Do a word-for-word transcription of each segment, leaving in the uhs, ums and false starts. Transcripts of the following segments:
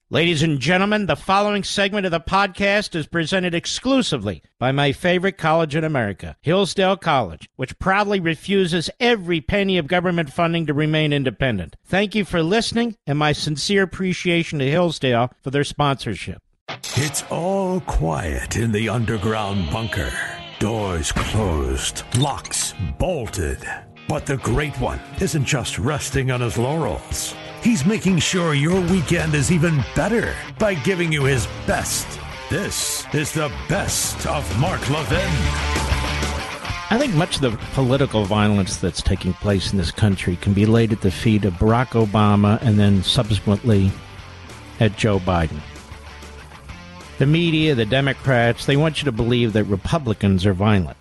Ladies and gentlemen, the following segment of the podcast is presented exclusively by my favorite college in America, Hillsdale College, which proudly refuses every penny of government funding to remain independent. Thank you for listening, and my sincere appreciation to Hillsdale for their sponsorship. It's all quiet in the underground bunker. Doors closed, locks bolted. But the Great One isn't just resting on his laurels. He's making sure your weekend is even better by giving you his best. This is the best of Mark Levin. I think much of the political violence that's taking place in this country can be laid at the feet of Barack Obama and then subsequently at Joe Biden. The media, the Democrats, they want you to believe that Republicans are violent.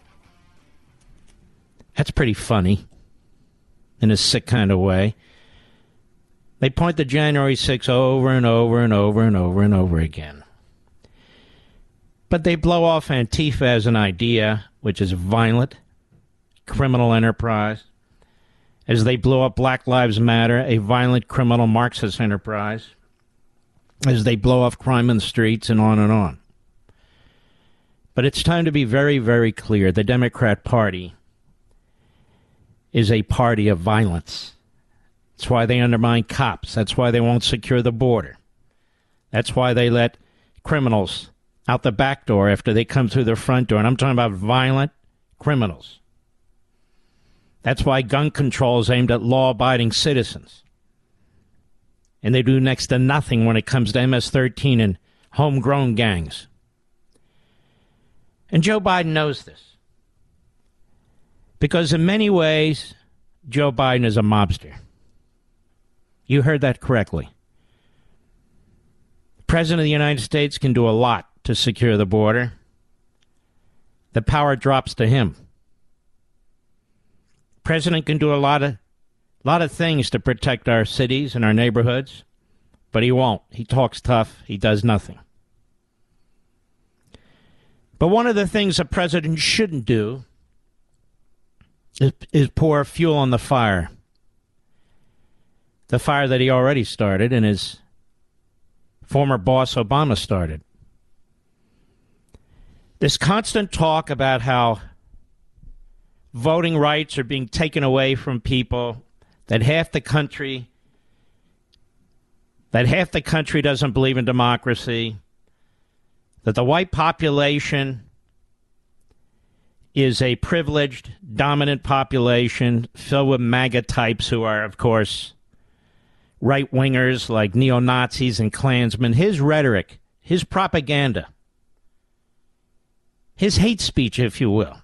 That's pretty funny in a sick kind of way. They point to January sixth over and over and over and over and over again. But they blow off Antifa as an idea, which is a violent, criminal enterprise, as they blow up Black Lives Matter, a violent, criminal Marxist enterprise, as they blow off crime in the streets, and on and on. But it's time to be very, very clear. The Democrat Party is a party of violence. That's why they undermine cops. That's why they won't secure the border. That's why they let criminals out the back door after they come through the front door. And I'm talking about violent criminals. That's why gun control is aimed at law-abiding citizens. And they do next to nothing when it comes to M S thirteen and homegrown gangs. And Joe Biden knows this. Because in many ways, Joe Biden is a mobster. You heard that correctly. The President of the United States can do a lot to secure the border. The power drops to him. The President can do a lot of, lot of things to protect our cities and our neighborhoods, but he won't. He talks tough. He does nothing. But one of the things a president shouldn't do is, is pour fuel on the fire. The fire that he already started and his former boss Obama started. This constant talk about how voting rights are being taken away from people, that half the country, that half the country doesn't believe in democracy, that the white population is a privileged, dominant population filled with MAGA types who are, of course, right-wingers like neo-Nazis and Klansmen. His rhetoric, his propaganda, his hate speech, if you will,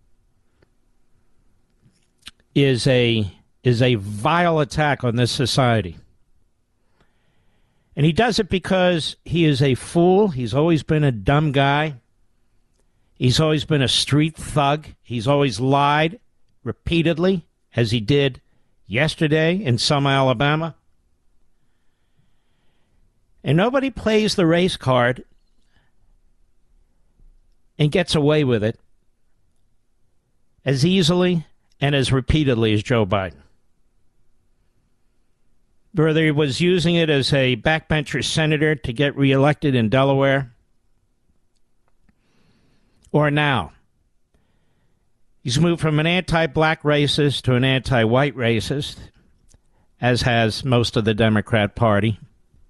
is a is a vile attack on this society. And he does it because he is a fool. He's always been a dumb guy. He's always been a street thug. He's always lied repeatedly, as he did yesterday in Selma, Alabama. And nobody plays the race card and gets away with it as easily and as repeatedly as Joe Biden. Whether he was using it as a backbencher senator to get reelected in Delaware, or now. He's moved from an anti-black racist to an anti-white racist, as has most of the Democrat Party.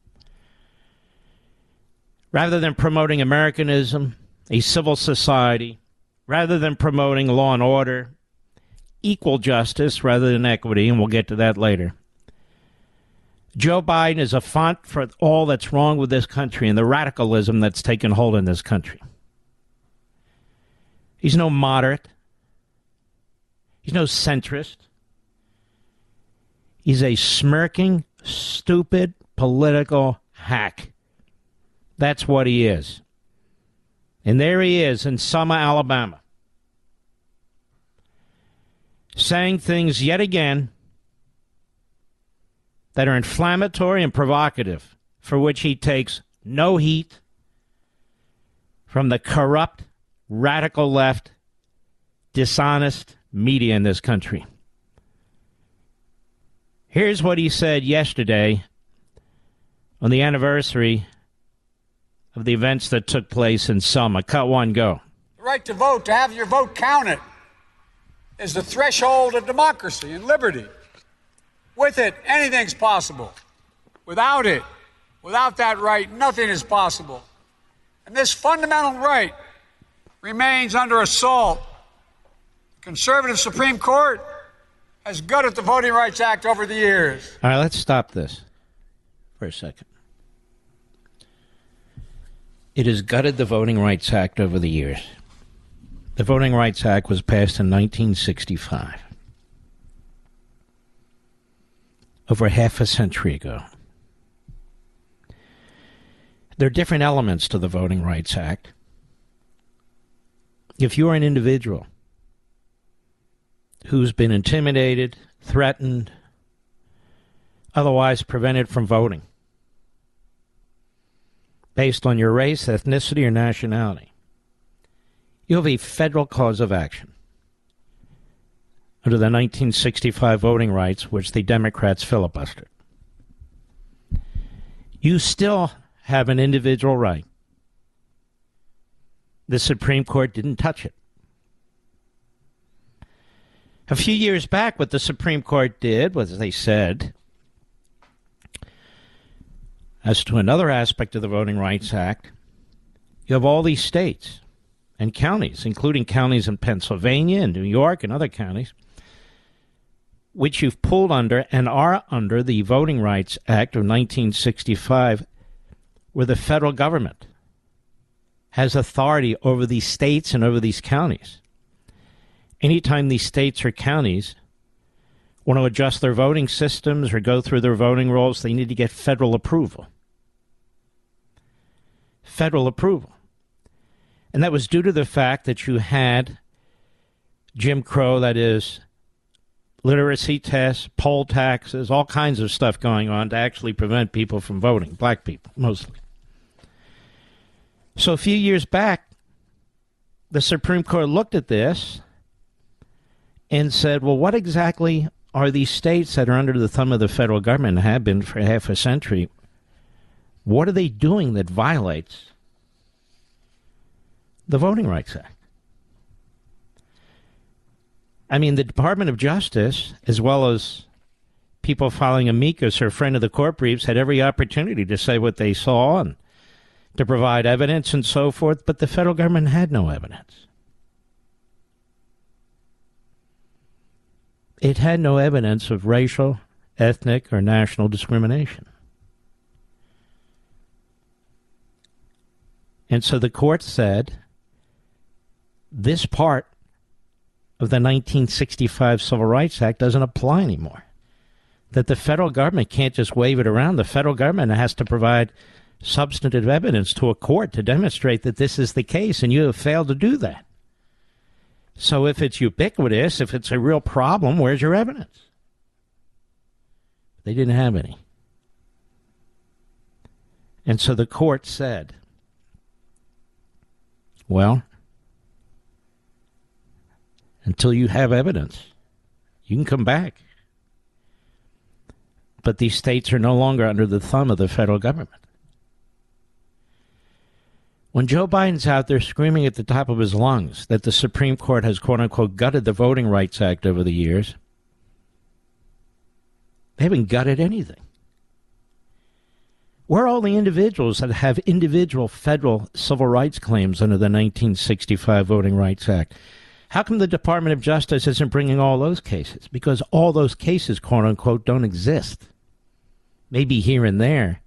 Rather than promoting Americanism, a civil society, rather than promoting law and order, equal justice rather than equity, and we'll get to that later, Joe Biden is a font for all that's wrong with this country and the radicalism that's taken hold in this country. He's no moderate. He's no centrist. He's a smirking, stupid, political hack. That's what he is. And there he is in Selma, Alabama, saying things yet again that are inflammatory and provocative, for which he takes no heat from the corrupt, radical left, dishonest media in this country. Here's what he said yesterday on the anniversary of the events that took place in Selma. Cut one, go. The right to vote, to have your vote counted, is the threshold of democracy and liberty. With it, anything's possible. Without it, without that right, nothing is possible. And this fundamental right remains under assault. The conservative Supreme Court has gutted the Voting Rights Act over the years. All right, let's stop this for a second. It has gutted the Voting Rights Act over the years. The Voting Rights Act was passed in nineteen sixty-five, over half a century ago. There are different elements to the Voting Rights Act. If you're an individual who's been intimidated, threatened, otherwise prevented from voting based on your race, ethnicity, or nationality, you have a federal cause of action under the nineteen sixty-five voting rights, which the Democrats filibustered. You still have an individual right. The Supreme Court didn't touch it. A few years back, what the Supreme Court did was they said, as to another aspect of the Voting Rights Act, you have all these states and counties, including counties in Pennsylvania and New York and other counties, which you've pulled under and are under the Voting Rights Act of nineteen sixty-five, where the federal government has authority over these states and over these counties. Anytime these states or counties want to adjust their voting systems or go through their voting rolls, they need to get federal approval. Federal approval. And that was due to the fact that you had Jim Crow, that is, literacy tests, poll taxes, all kinds of stuff going on to actually prevent people from voting, black people mostly. So a few years back, the Supreme Court looked at this and said, well, what exactly are these states that are under the thumb of the federal government and have been for half a century? What are they doing that violates the Voting Rights Act? I mean, the Department of Justice, as well as people filing amicus or friend of the court briefs, had every opportunity to say what they saw and to provide evidence and so forth, but the federal government had no evidence. It had no evidence of racial, ethnic, or national discrimination. And so the court said this part of the nineteen sixty-five Civil Rights Act doesn't apply anymore. That the federal government can't just wave it around. The federal government has to provide substantive evidence to a court to demonstrate that this is the case, and you have failed to do that. So if it's ubiquitous, if it's a real problem, where's your evidence? They didn't have any. And so the court said, well, until you have evidence, you can come back. But these states are no longer under the thumb of the federal government. When Joe Biden's out there screaming at the top of his lungs that the Supreme Court has, quote-unquote, gutted the Voting Rights Act over the years, they haven't gutted anything. Where are all the individuals that have individual federal civil rights claims under the nineteen sixty-five Voting Rights Act? How come the Department of Justice isn't bringing all those cases? Because all those cases, quote-unquote, don't exist. Maybe here and there.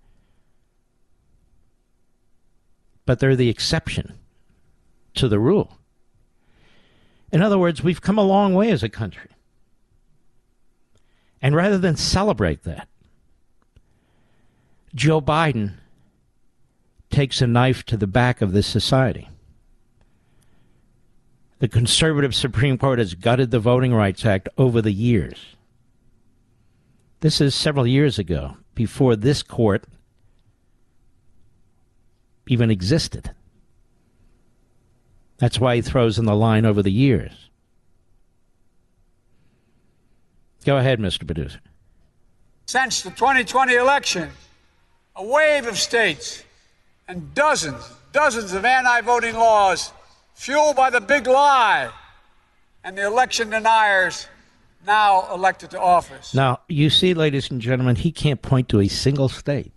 But they're the exception to the rule. In other words, we've come a long way as a country. And rather than celebrate that, Joe Biden takes a knife to the back of this society. The conservative Supreme Court has gutted the Voting Rights Act over the years. This is several years ago, before this court even existed. That's why he throws in the line over the years. Go ahead, Mister Producer. Since the twenty twenty election, a wave of states and dozens, dozens of anti-voting laws fueled by the big lie and the election deniers now elected to office. Now, you see, ladies and gentlemen, he can't point to a single state.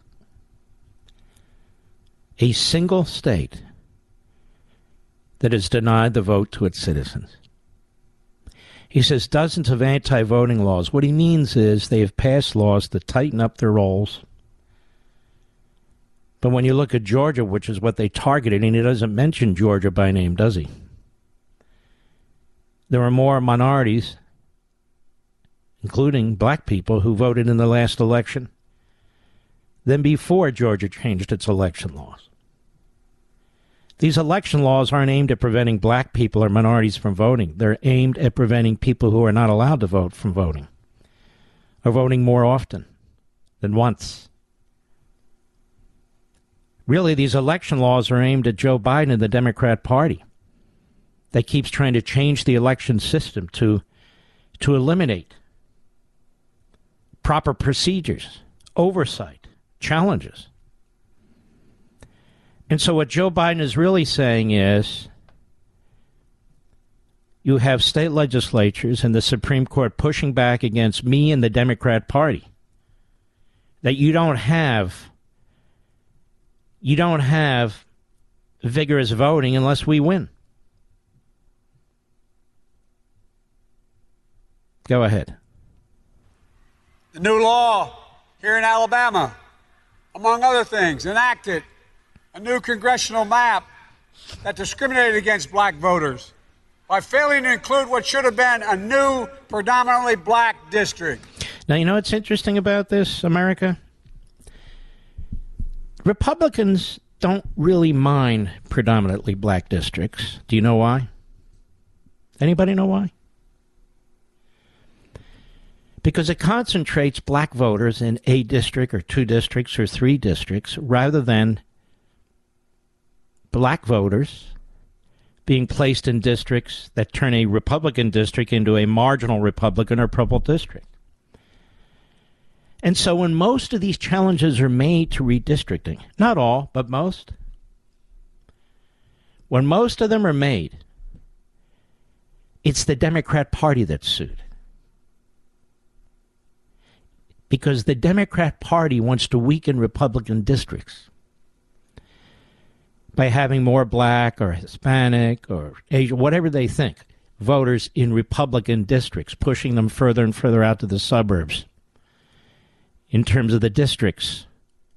A single state that has denied the vote to its citizens. He says dozens of anti-voting laws. What he means is they have passed laws to tighten up their rolls. But when you look at Georgia, which is what they targeted, and he doesn't mention Georgia by name, does he? There are more minorities, including black people, who voted in the last election than before Georgia changed its election laws. These election laws aren't aimed at preventing black people or minorities from voting. They're aimed at preventing people who are not allowed to vote from voting, or voting more often than once. Really, these election laws are aimed at Joe Biden and the Democrat Party that keeps trying to change the election system to, to eliminate proper procedures, oversight, challenges. And so what Joe Biden is really saying is you have state legislatures and the Supreme Court pushing back against me and the Democrat Party. That you don't have you don't have vigorous voting unless we win. Go ahead. The new law here in Alabama, among other things, enacted a new congressional map that discriminated against black voters by failing to include what should have been a new predominantly black district. Now, you know what's interesting about this, America? Republicans don't really mind predominantly black districts. Do you know why? Anybody know why? Because it concentrates black voters in a district or two districts or three districts rather than black voters being placed in districts that turn a Republican district into a marginal Republican or purple district. And so when most of these challenges are made to redistricting, not all, but most, when most of them are made, it's the Democrat Party that's sued. Because the Democrat Party wants to weaken Republican districts by having more black or Hispanic or Asian, whatever they think, voters in Republican districts, pushing them further and further out to the suburbs in terms of the districts.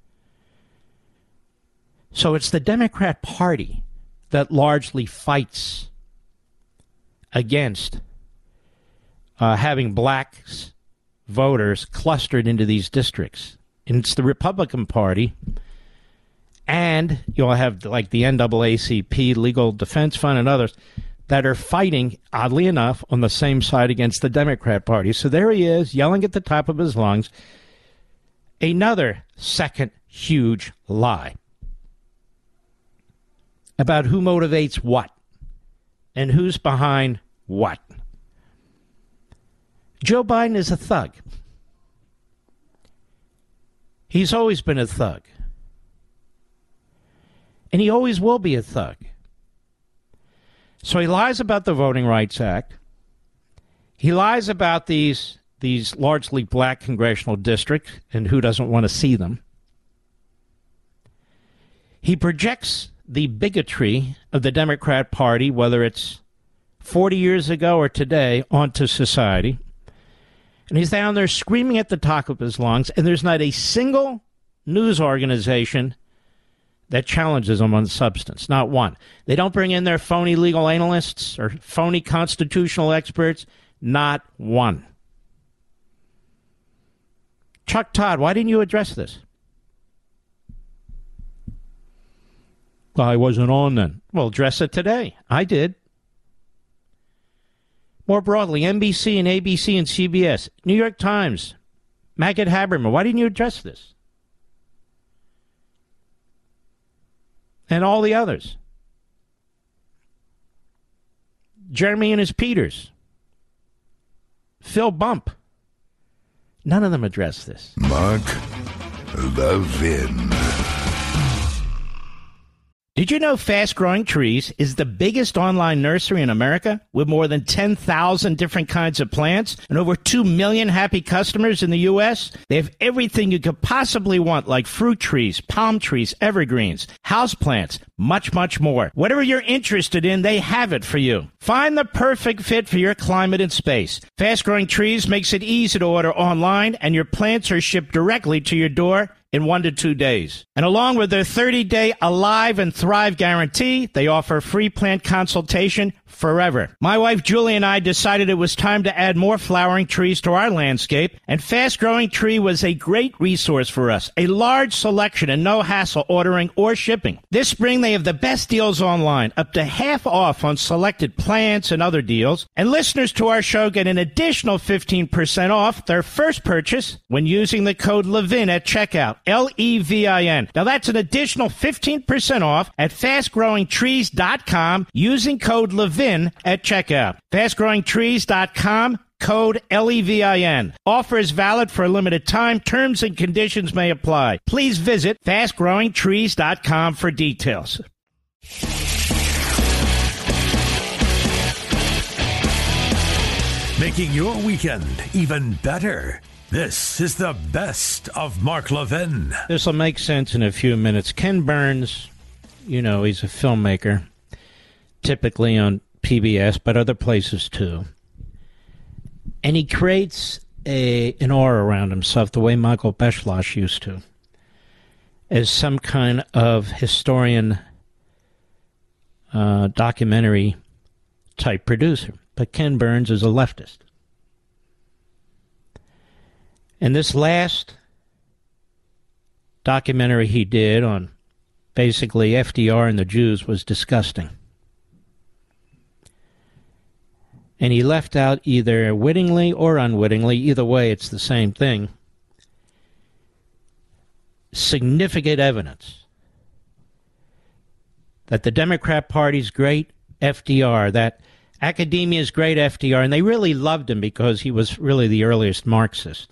So it's the Democrat Party that largely fights against uh, having black voters clustered into these districts. And it's the Republican Party. And you'll have like the N double A C P, Legal Defense Fund, and others that are fighting, oddly enough, on the same side against the Democrat Party. So there he is, yelling at the top of his lungs. Another second huge lie about who motivates what and who's behind what. Joe Biden is a thug. He's always been a thug. And he always will be a thug. So he lies about the Voting Rights Act. He lies about these, these largely black congressional districts and who doesn't want to see them. He projects the bigotry of the Democrat Party, whether it's forty years ago or today, onto society. And he's down there screaming at the top of his lungs, and there's not a single news organization that challenges him on substance. Not one. They don't bring in their phony legal analysts or phony constitutional experts. Not one. Chuck Todd, why didn't you address this? Well, I wasn't on then. Well, address it today. I did. More broadly, N B C and A B C and C B S, New York Times, Maggot Haberman, why didn't you address this? And all the others. Jeremy and his Peters. Phil Bump. None of them address this. Mark Levin. Did you know Fast Growing Trees is the biggest online nursery in America with more than ten thousand different kinds of plants and over two million happy customers in the U S? They have everything you could possibly want, like fruit trees, palm trees, evergreens, houseplants, much, much more. Whatever you're interested in, they have it for you. Find the perfect fit for your climate and space. Fast Growing Trees makes it easy to order online, and your plants are shipped directly to your door in one to two days. And along with their thirty-day Alive and Thrive guarantee, they offer free plant consultation forever. My wife Julie and I decided it was time to add more flowering trees to our landscape, and Fast Growing Tree was a great resource for us. A large selection and no hassle ordering or shipping. This spring they have the best deals online, up to half off on selected plants and other deals. And listeners to our show get an additional fifteen percent off their first purchase when using the code Levin at checkout. L E V I N. Now that's an additional fifteen percent off at fast growing trees dot com using code Levin at checkout. fast growing trees dot com, code L E V I N. Offer is valid for a limited time. Terms and conditions may apply. Please visit fast growing trees dot com for details. Making your weekend even better. This is the best of Mark Levin. This will make sense in a few minutes. Ken Burns, you know, he's a filmmaker, typically on P B S, but other places too. And he creates a an aura around himself the way Michael Beschloss used to, as some kind of historian, uh, documentary type producer. But Ken Burns is a leftist. And this last documentary he did on basically F D R and the Jews was disgusting. And he left out, either wittingly or unwittingly, either way it's the same thing, significant evidence that the Democrat Party's great F D R, that academia's great F D R, and they really loved him because he was really the earliest Marxist.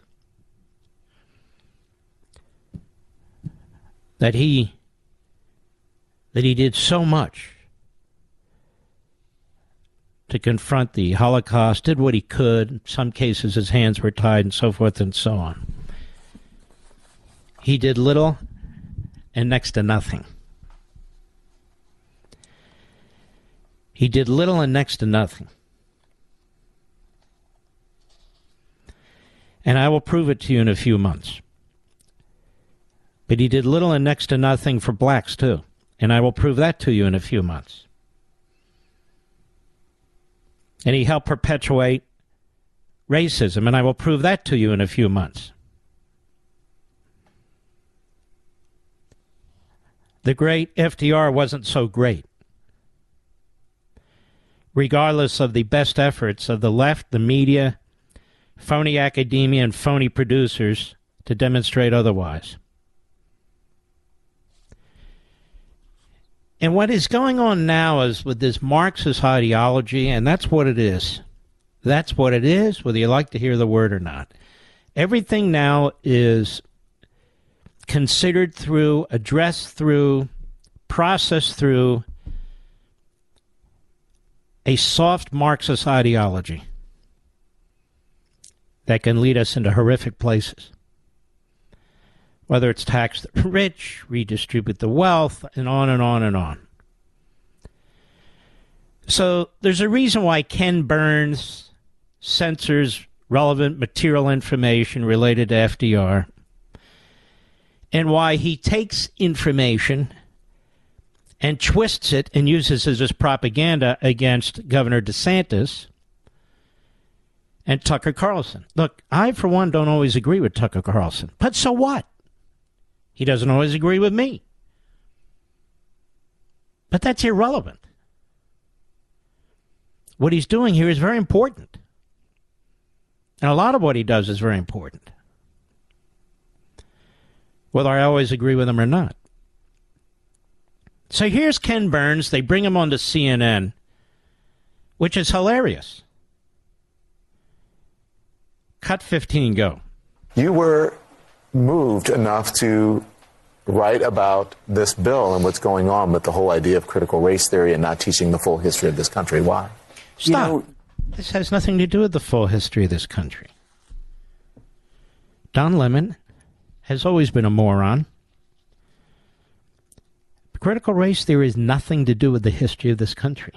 That he that he did so much to confront the Holocaust, did what he could. In some cases his hands were tied and so forth and so on. He did little and next to nothing. He did little and next to nothing. And I will prove it to you in a few months. But he did little and next to nothing for blacks, too. And I will prove that to you in a few months. And he helped perpetuate racism, and I will prove that to you in a few months. The great F D R wasn't so great. Regardless of the best efforts of the left, the media, phony academia, and phony producers to demonstrate otherwise. And what is going on now is with this Marxist ideology, and that's what it is. That's what it is, whether you like to hear the word or not. Everything now is considered through, addressed through, processed through a soft Marxist ideology that can lead us into horrific places. Whether it's tax the rich, redistribute the wealth, and on and on and on. So there's a reason why Ken Burns censors relevant material information related to F D R, and why he takes information and twists it and uses it as propaganda against Governor DeSantis and Tucker Carlson. Look, I, for one, don't always agree with Tucker Carlson, but so what? He doesn't always agree with me. But that's irrelevant. What he's doing here is very important. And a lot of what he does is very important, whether I always agree with him or not. So here's Ken Burns. They bring him onto C N N, which is hilarious. Cut fifteen, go. You were moved enough to write about this bill and what's going on with the whole idea of critical race theory and not teaching the full history of this country. Why? Stop. You know, this has nothing to do with the full history of this country. Don Lemon has always been a moron. Critical race theory has nothing to do with the history of this country.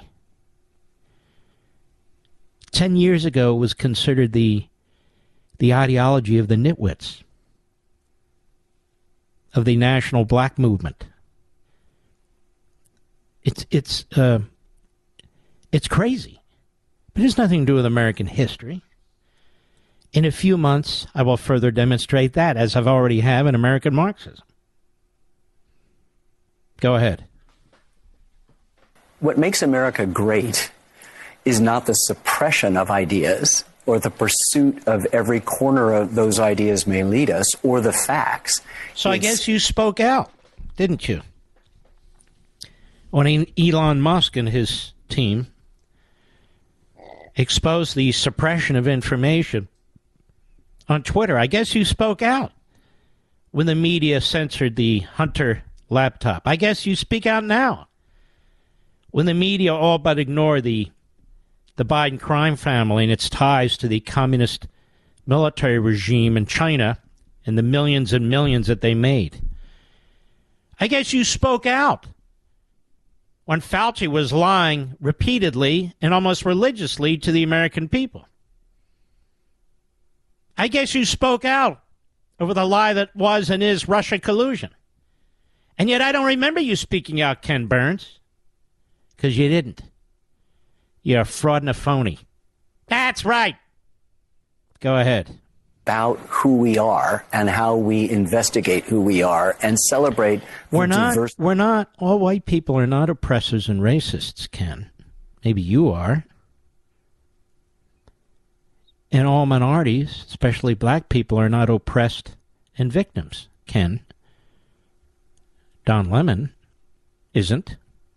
Ten years ago, it was considered the the ideology of the nitwits, of the national black movement. It's it's uh, it's crazy, but it has nothing to do with American history. In a few months, I will further demonstrate that, as I've already have in American Marxism. Go ahead. What makes America great is not the suppression of ideas or the pursuit of every corner of those ideas may lead us or the facts. So It's, I guess you spoke out, didn't you? When Elon Musk and his team exposed the suppression of information on Twitter, I guess you spoke out when the media censored the Hunter laptop. I guess you speak out now when the media all but ignore the the Biden crime family and its ties to the communist military regime in China and the millions and millions that they made. I guess you spoke out when Fauci was lying repeatedly and almost religiously to the American people. I guess you spoke out over the lie that was and is Russia collusion. And yet I don't remember you speaking out, Ken Burns, because you didn't. You're a fraud and a phony. That's right. Go ahead. About who we are and how we investigate who we are and celebrate the We're not, diverse- we're not, all white people are not oppressors and racists, Ken. Maybe you are. And all minorities, especially black people, are not oppressed and victims, Ken. Don Lemon isn't.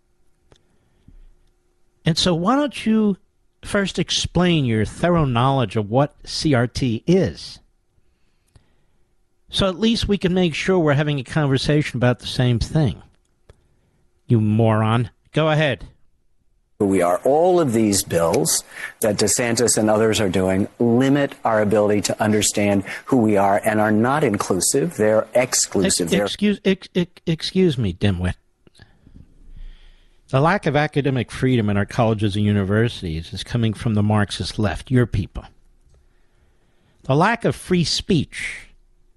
And so why don't you first explain your thorough knowledge of what C R T is? So at least we can make sure we're having a conversation about the same thing. You moron. Go ahead. who we are. All of these bills that DeSantis and others are doing limit our ability to understand who we are and are not inclusive. They're exclusive. Ex- excuse, ex- ex- excuse me, dimwit. The lack of academic freedom in our colleges and universities is coming from the Marxist left, your people. The lack of free speech,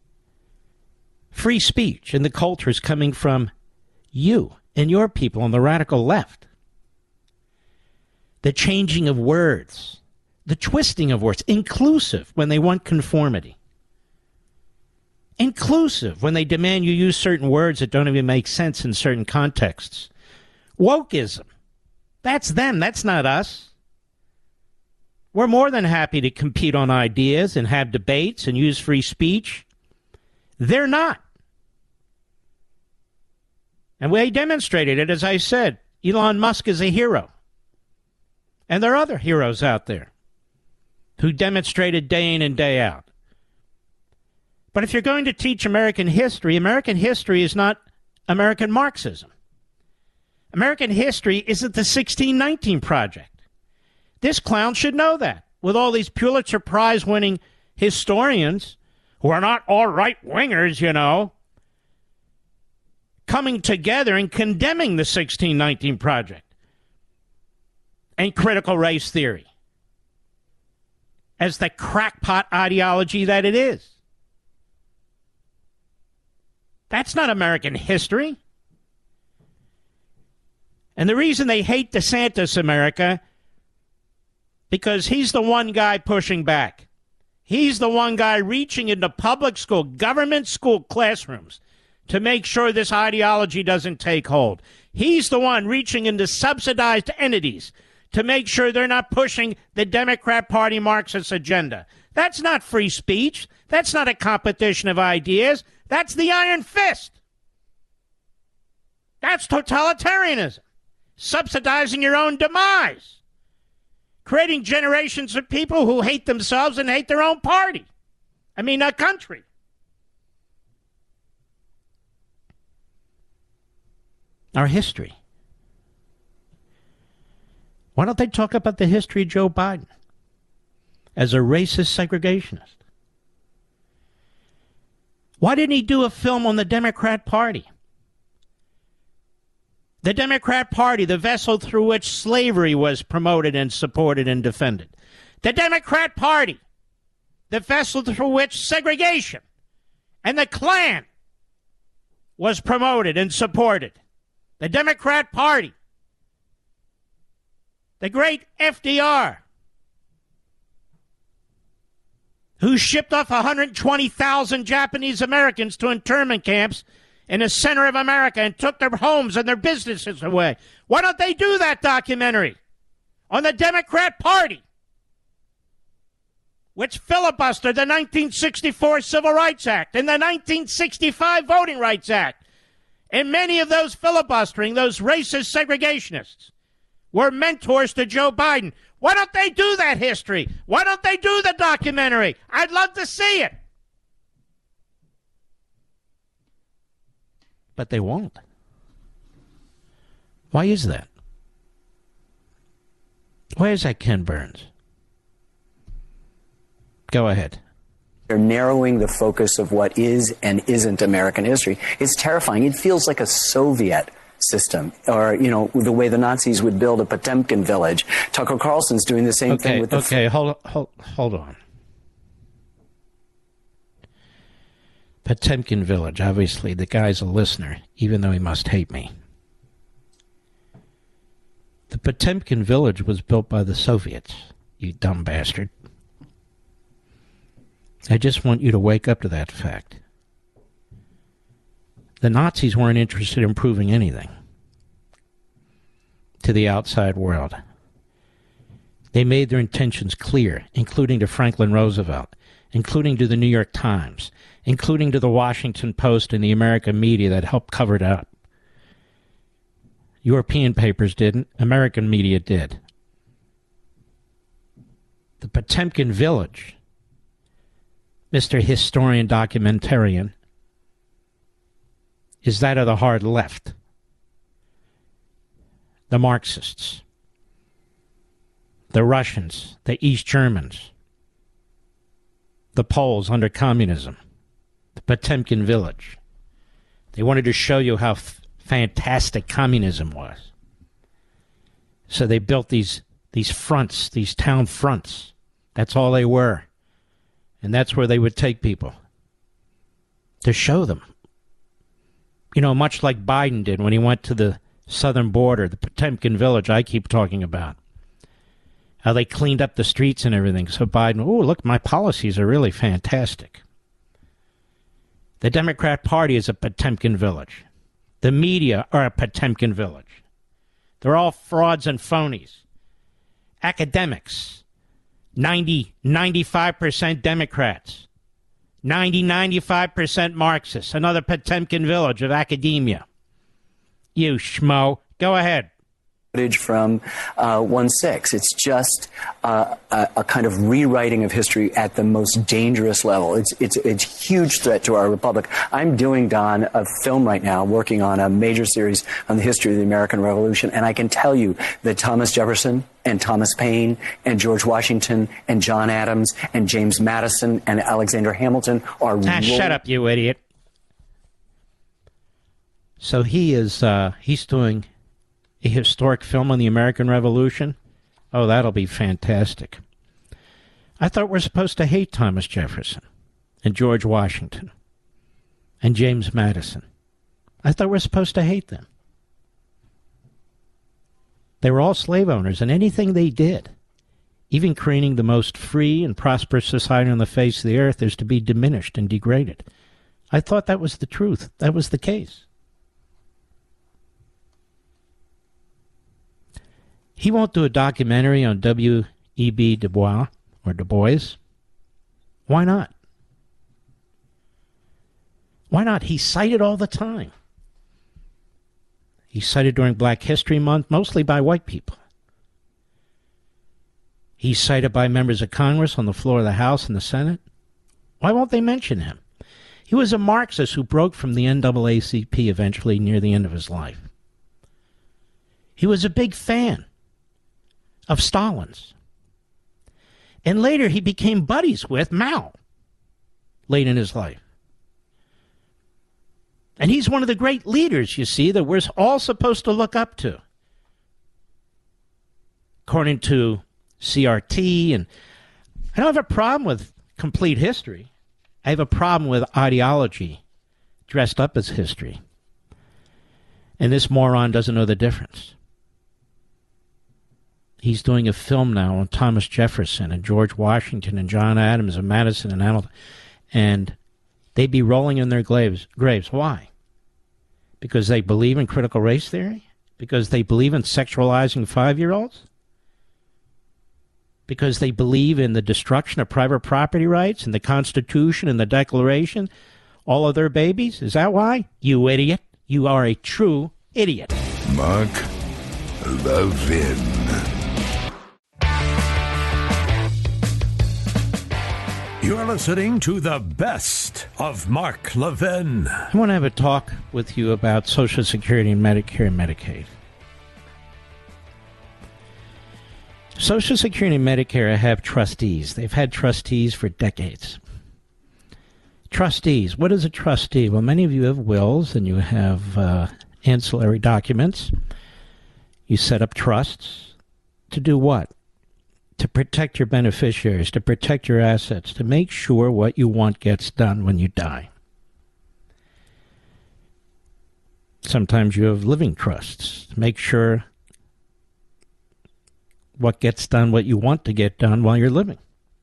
free speech in the culture is coming from you and your people on the radical left. The changing of words, the twisting of words, inclusive when they want conformity. Inclusive when they demand you use certain words that don't even make sense in certain contexts. Wokeism. That's them. That's not us. We're more than happy to compete on ideas and have debates and use free speech. They're not. And we demonstrated it, as I said. Elon Musk is a hero. And there are other heroes out there who demonstrated day in and day out. But if you're going to teach American history, American history is not American Marxism. American history isn't the sixteen nineteen Project. This clown should know that, with all these Pulitzer Prize-winning historians, who are not all right-wingers, you know, coming together and condemning the sixteen nineteen Project and critical race theory as the crackpot ideology that it is. That's not American history. And the reason they hate DeSantis, America, because he's the one guy pushing back. He's the one guy reaching into public school, government school classrooms to make sure this ideology doesn't take hold. He's the one reaching into subsidized entities to make sure they're not pushing the Democrat Party Marxist agenda. That's not free speech. That's not a competition of ideas. That's the iron fist. That's totalitarianism. Subsidizing your own demise. Creating generations of people who hate themselves and hate their own party. I mean, a country. our history. Why don't they talk about the history of Joe Biden as a racist segregationist? Why didn't he do a film on the Democrat Party? The Democrat Party, the vessel through which slavery was promoted and supported and defended. The Democrat Party, the vessel through which segregation and the Klan was promoted and supported. The Democrat Party, the great F D R, who shipped off one hundred twenty thousand Japanese Americans to internment camps in the center of America and took their homes and their businesses away. Why don't they do that documentary on the Democrat Party, which filibustered the nineteen sixty-four Civil Rights Act and the nineteen sixty-five Voting Rights Act? And many of those filibustering, those racist segregationists, were mentors to Joe Biden. Why don't they do that history? Why don't they do the documentary? I'd love to see it. But they won't. Why is that? Why is that, Ken Burns? Go ahead. They're narrowing the focus of what is and isn't American history. It's terrifying. It feels like a Soviet system, or, you know, the way the Nazis would build a Potemkin village. Tucker Carlson's doing the same okay, thing with the... Okay, f- hold, hold, hold on. Potemkin village, obviously, the guy's a listener, even though he must hate me. The Potemkin village was built by the Soviets, you dumb bastard. I just want you to wake up to that fact. The Nazis weren't interested in proving anything to the outside world. They made their intentions clear, including to Franklin Roosevelt, including to the New York Times, including to the Washington Post and the American media that helped cover it up. European papers didn't. American media did. The Potemkin village, Mister Historian Documentarian, is that of the hard left, the Marxists, the Russians, the East Germans, the Poles under communism, the Potemkin village. They wanted to show you how f- fantastic communism was. So they built these these fronts, these town fronts. That's all they were. And that's where they would take people to show them. You know, much like Biden did when he went to the southern border, the Potemkin village I keep talking about. How they cleaned up the streets and everything. So Biden, oh, look, my policies are really fantastic. The Democrat Party is a Potemkin village. The media are a Potemkin village. They're all frauds and phonies. Academics. ninety, ninety-five percent Democrats, ninety, ninety-five percent Marxists, another Potemkin village of academia. You schmo. Go ahead. From uh, one six. It's just uh, a, a kind of rewriting of history at the most dangerous level. It's it's it's a huge threat to our republic. I'm doing, Don, a film right now, working on a major series on the history of the American Revolution, and I can tell you that Thomas Jefferson and Thomas Paine and George Washington and John Adams and James Madison and Alexander Hamilton are... Ah, shut up, you idiot. So he is, uh, he's doing a historic film on the American Revolution? Oh, that'll be fantastic. I thought we're supposed to hate Thomas Jefferson and George Washington and James Madison. I thought we're supposed to hate them. They were all slave owners, and anything they did, even creating the most free and prosperous society on the face of the earth, is to be diminished and degraded. I thought that was the truth. That was the case. He won't do a documentary on W E B Du Bois or Du Bois. Why not? Why not? He's cited all the time. He's cited during Black History Month, mostly by white people. He's cited by members of Congress on the floor of the House and the Senate. Why won't they mention him? He was a Marxist who broke from the N double A C P eventually near the end of his life. He was a big fan of Stalin's. And later he became buddies with Mao late in his life. And he's one of the great leaders, you see, that we're all supposed to look up to. According to C R T, and I don't have a problem with complete history. I have a problem with ideology dressed up as history. And this moron doesn't know the difference. He's doing a film now on Thomas Jefferson and George Washington and John Adams and Madison and Hamilton. And they'd be rolling in their graves. graves. Why? Because they believe in critical race theory? Because they believe in sexualizing five-year-olds? Because they believe in the destruction of private property rights and the Constitution and the Declaration, all of their babies? Is that why? You idiot. You are a true idiot. Mark Levin. You're listening to the best of Mark Levin. I want to have a talk with you about Social Security and Medicare and Medicaid. Social Security and Medicare have trustees. They've had trustees for decades. Trustees. What is a trustee? Well, many of you have wills and you have uh, ancillary documents. You set up trusts to do what? To protect your beneficiaries, to protect your assets, to make sure what you want gets done when you die. Sometimes you have living trusts to make sure what gets done, what you want to get done while you're living.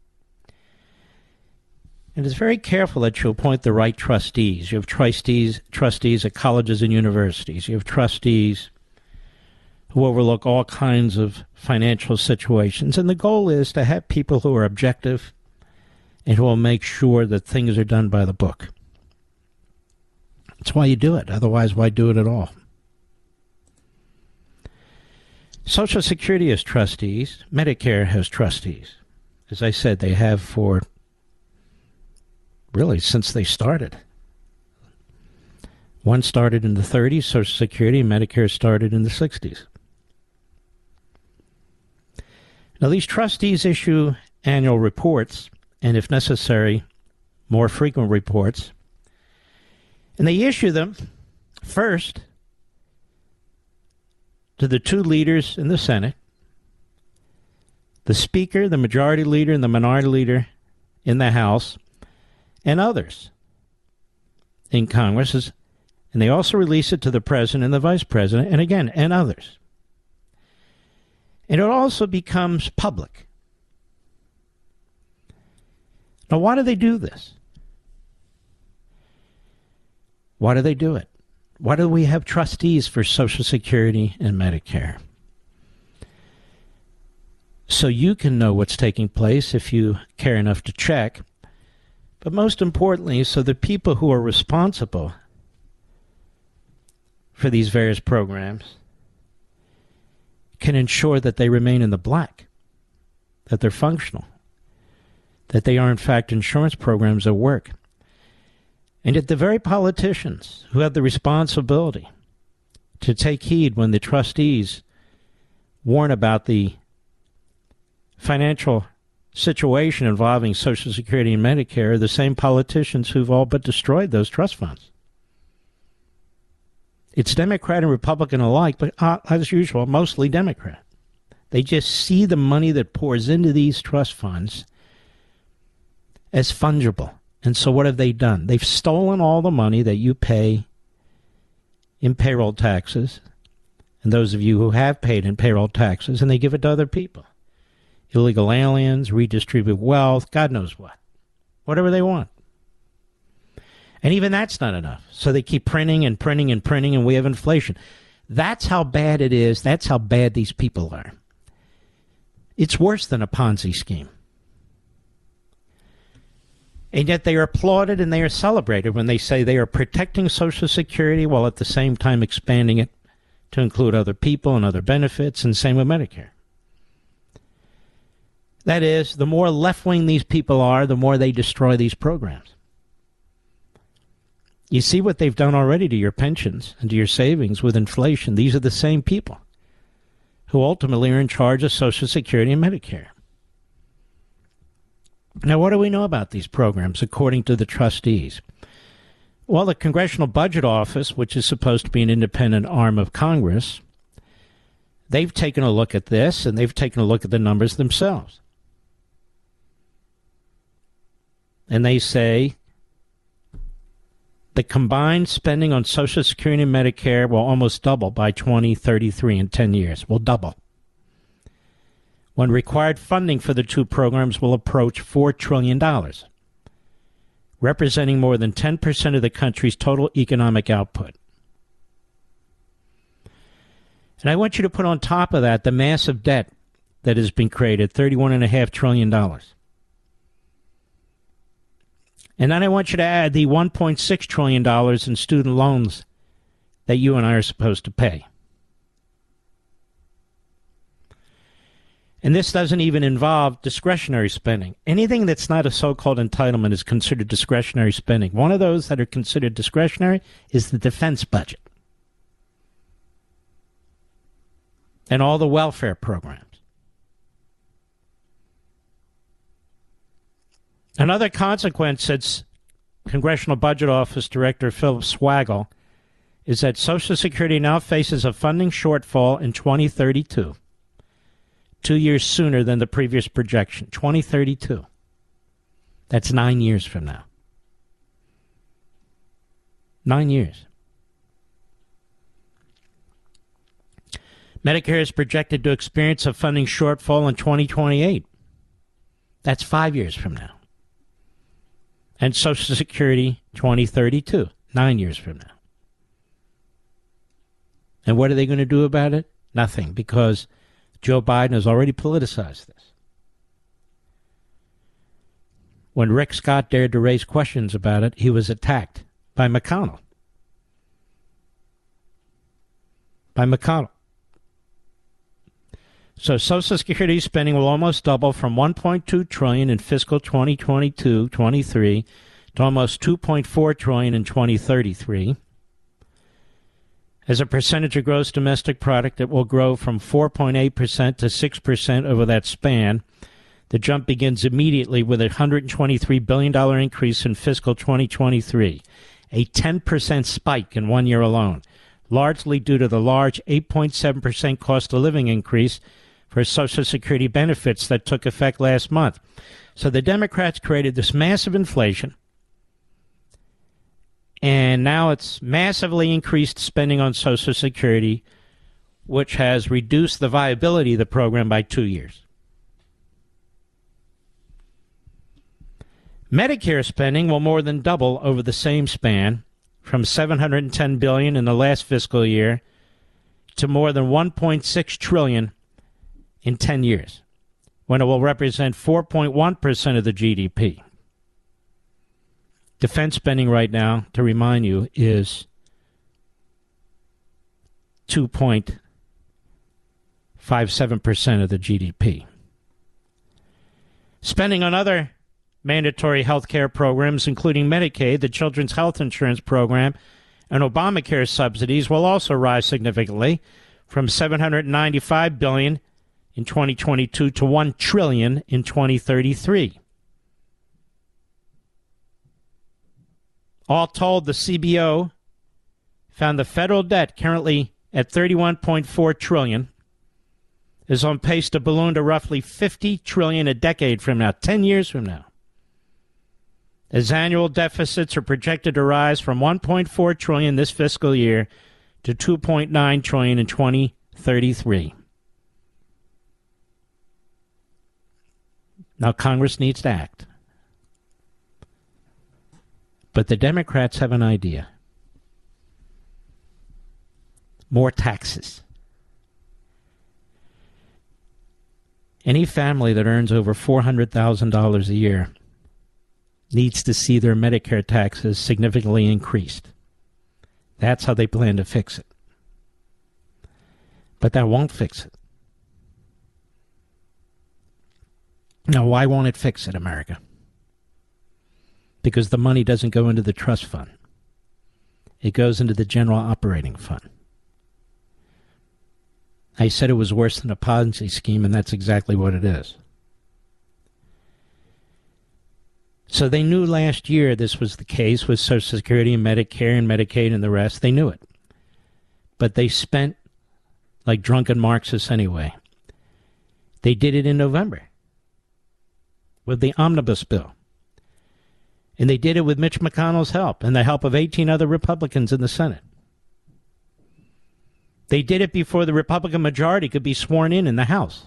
And it's very careful that you appoint the right trustees. You have trustees, trustees at colleges and universities. You have trustees who overlook all kinds of financial situations. And the goal is to have people who are objective and who will make sure that things are done by the book. That's why you do it. Otherwise, why do it at all? Social Security has trustees. Medicare has trustees. As I said, they have for really since they started. One started in the thirties, Social Security, and Medicare started in the sixties. Now, these trustees issue annual reports, and if necessary, more frequent reports. And they issue them first to the two leaders in the Senate, the Speaker, the Majority Leader, and the Minority Leader in the House, and others in Congress. And they also release it to the President and the Vice President, and again, and others. And it also becomes public. Now, why do they do this? Why do they do it? Why do we have trustees for Social Security and Medicare? So you can know what's taking place if you care enough to check. But most importantly, so the people who are responsible for these various programs can ensure that they remain in the black, that they're functional, that they are in fact insurance programs that work. And yet the very politicians who have the responsibility to take heed when the trustees warn about the financial situation involving Social Security and Medicare are the same politicians who've all but destroyed those trust funds. It's Democrat and Republican alike, but uh, as usual, mostly Democrat. They just see the money that pours into these trust funds as fungible. And so what have they done? They've stolen all the money that you pay in payroll taxes, and those of you who have paid in payroll taxes, and they give it to other people. Illegal aliens, redistribute wealth, God knows what. Whatever they want. And even that's not enough. So they keep printing and printing and printing, and we have inflation. That's how bad it is. That's how bad these people are. It's worse than a Ponzi scheme. And yet they are applauded and they are celebrated when they say they are protecting Social Security while at the same time expanding it to include other people and other benefits, and same with Medicare. That is, the more left-wing these people are, the more they destroy these programs. You see what they've done already to your pensions and to your savings with inflation. These are the same people who ultimately are in charge of Social Security and Medicare. Now, what do we know about these programs, according to the trustees? Well, the Congressional Budget Office, which is supposed to be an independent arm of Congress, they've taken a look at this, and they've taken a look at the numbers themselves. And they say the combined spending on Social Security and Medicare will almost double by twenty thirty-three in ten years. Will double. When required funding for the two programs will approach four trillion dollars, representing more than ten percent of the country's total economic output. And I want you to put on top of that the massive debt that has been created, thirty-one point five trillion dollars. And then I want you to add the one point six trillion dollars in student loans that you and I are supposed to pay. And this doesn't even involve discretionary spending. Anything that's not a so-called entitlement is considered discretionary spending. One of those that are considered discretionary is the defense budget and all the welfare programs. Another consequence, said Congressional Budget Office Director Philip Swagel, is that Social Security now faces a funding shortfall in twenty thirty-two. Two years sooner than the previous projection, twenty thirty-two. That's nine years from now. Nine years. Medicare is projected to experience a funding shortfall in twenty twenty-eight. That's five years from now. And Social Security, twenty thirty-two, nine years from now. And what are they going to do about it? Nothing, because Joe Biden has already politicized this. When Rick Scott dared to raise questions about it, he was attacked by McConnell. By McConnell. So Social Security spending will almost double from one point two trillion dollars in fiscal twenty twenty-two twenty-three to almost two point four trillion dollars in twenty thirty-three. As a percentage of gross domestic product, it will grow from four point eight percent to six percent over that span. The jump begins immediately with a one hundred twenty-three billion dollars increase in fiscal twenty twenty-three, a ten percent spike in one year alone, largely due to the large eight point seven percent cost of living increase for Social Security benefits that took effect last month. So the Democrats created this massive inflation, and now it's massively increased spending on Social Security, which has reduced the viability of the program by two years. Medicare spending will more than double over the same span, from seven hundred ten billion dollars in the last fiscal year to more than one point six trillion dollars in ten years, when it will represent four point one percent of the G D P. Defense spending right now, to remind you, is two point five seven percent of the G D P. Spending on other mandatory health care programs, including Medicaid, the Children's Health Insurance Program, and Obamacare subsidies, will also rise significantly from seven hundred ninety-five billion dollars in twenty twenty-two to one trillion dollars in twenty thirty-three. All told, the C B O found the federal debt, currently at thirty-one point four trillion dollars, is on pace to balloon to roughly fifty trillion dollars a decade from now, ten years from now, as annual deficits are projected to rise from one point four trillion dollars this fiscal year to two point nine trillion dollars in twenty thirty-three. Now, Congress needs to act. But the Democrats have an idea. More taxes. Any family that earns over four hundred thousand dollars a year needs to see their Medicare taxes significantly increased. That's how they plan to fix it. But that won't fix it. Now, why won't it fix it, America? Because the money doesn't go into the trust fund. It goes into the general operating fund. I said it was worse than a Ponzi scheme, and that's exactly what it is. So they knew last year this was the case with Social Security and Medicare and Medicaid and the rest. They knew it. But they spent like drunken Marxists anyway. They did it in November with the omnibus bill. And they did it with Mitch McConnell's help and the help of eighteen other Republicans in the Senate. They did it before the Republican majority could be sworn in in the House.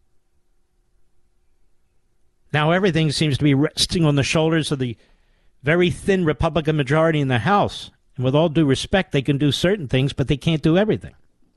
Now everything seems to be resting on the shoulders of the very thin Republican majority in the House. And with all due respect, they can do certain things, but they can't do everything.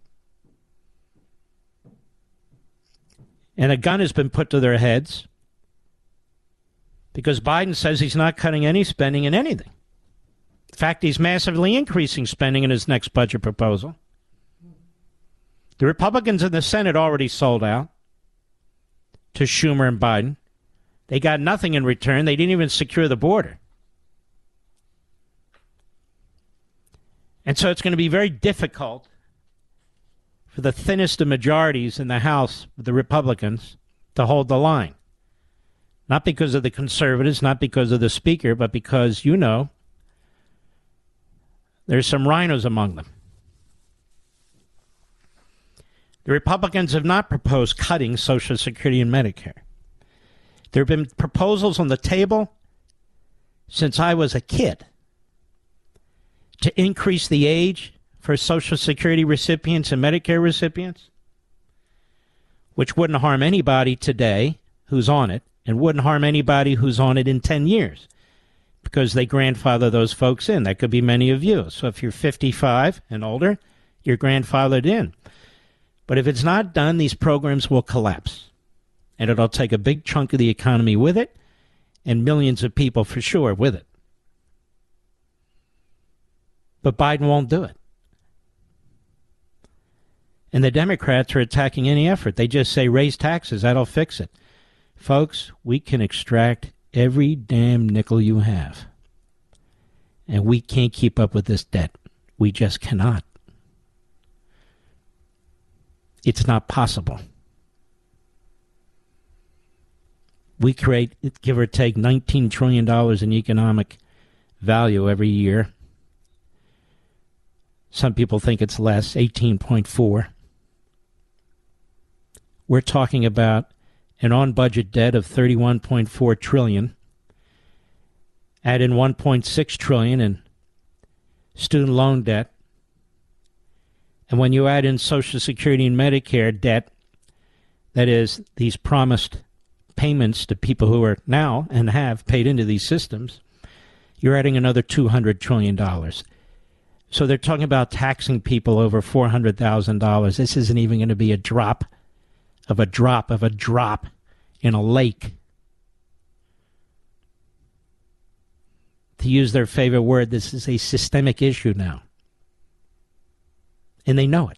And a gun has been put to their heads because Biden says he's not cutting any spending in anything. In fact, he's massively increasing spending in his next budget proposal. The Republicans in the Senate already sold out to Schumer and Biden. They got nothing in return. They didn't even secure the border. And so it's going to be very difficult for the thinnest of majorities in the House, the Republicans, to hold the line. Not because of the conservatives, not because of the speaker, but because, you know, there's some rhinos among them. The Republicans have not proposed cutting Social Security and Medicare. There have been proposals on the table since I was a kid to increase the age for Social Security recipients and Medicare recipients, which wouldn't harm anybody today who's on it and wouldn't harm anybody who's on it in ten years because they grandfather those folks in. That could be many of you. So if you're fifty-five and older, you're grandfathered in. But if it's not done, these programs will collapse. And it'll take a big chunk of the economy with it, and millions of people for sure with it. But Biden won't do it. And the Democrats are attacking any effort. They just say, raise taxes, that'll fix it. Folks, we can extract every damn nickel you have. And we can't keep up with this debt. We just cannot. It's not possible. We create, give or take, nineteen trillion dollars in economic value every year. Some people think it's less, eighteen point four. We're talking about an on-budget debt of thirty-one point four trillion dollars. Add in one point six trillion dollars in student loan debt. And when you add in Social Security and Medicare debt, that is, these promised payments to people who are now and have paid into these systems, you're adding another two hundred trillion dollars. So they're talking about taxing people over four hundred thousand dollars. This isn't even going to be a drop of a drop of a drop in a lake. To use their favorite word, this is a systemic issue now. And they know it.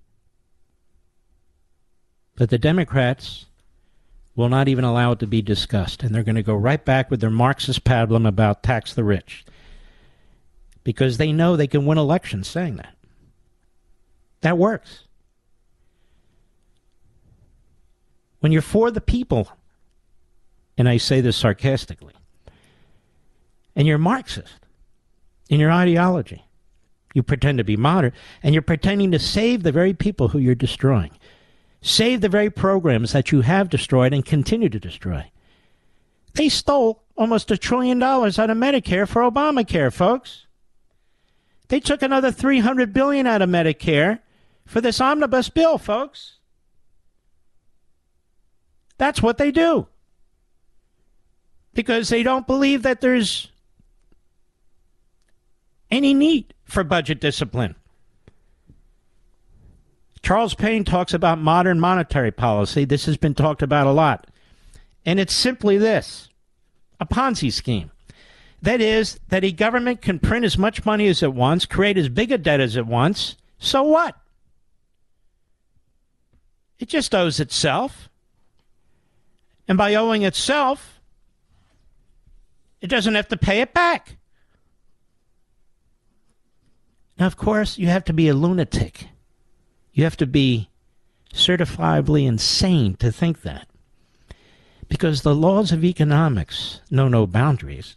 But the Democrats will not even allow it to be discussed. And they're going to go right back with their Marxist pablum about tax the rich. Because they know they can win elections saying that. That works. When you're for the people, and I say this sarcastically, and you're Marxist in your ideology, you pretend to be moderate, and you're pretending to save the very people who you're destroying. Save the very programs that you have destroyed and continue to destroy. They stole almost a trillion dollars out of Medicare for Obamacare, folks. They took another three hundred billion dollars out of Medicare for this omnibus bill, folks. That's what they do. Because they don't believe that there's any need for budget discipline. Charles Payne talks about modern monetary policy. This has been talked about a lot. And it's simply this, a Ponzi scheme. That is, that a government can print as much money as it wants, create as big a debt as it wants. So what? It just owes itself. And by owing itself, it doesn't have to pay it back. Now, of course, you have to be a lunatic. You have to be certifiably insane to think that. Because the laws of economics know no boundaries.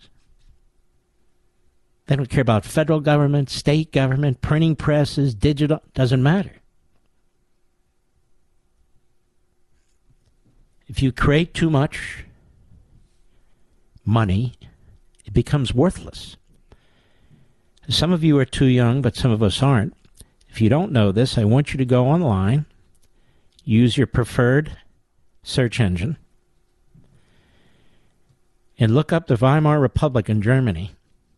They don't care about federal government, state government, printing presses, digital, doesn't matter. If you create too much money, it becomes worthless. Some of you are too young, but some of us aren't. If you don't know this, I want you to go online, use your preferred search engine, and look up the Weimar Republic in Germany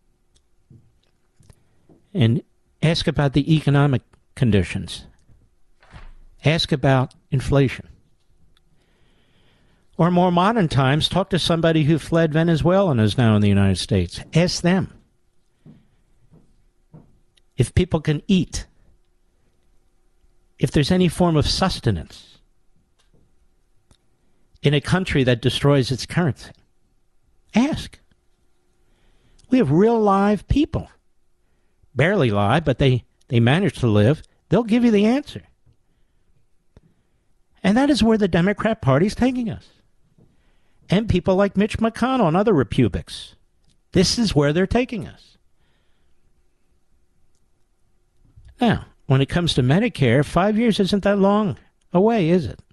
and ask about the economic conditions. Ask about inflation. Or more modern times, talk to somebody who fled Venezuela and is now in the United States. Ask them if people can eat, if there's any form of sustenance in a country that destroys its currency. Ask. We have real live people. Barely live, but they, they manage to live. They'll give you the answer. And that is where the Democrat Party is taking us. And people like Mitch McConnell and other Republics. This is where they're taking us. Now, when it comes to Medicare, five years isn't that long away, is it?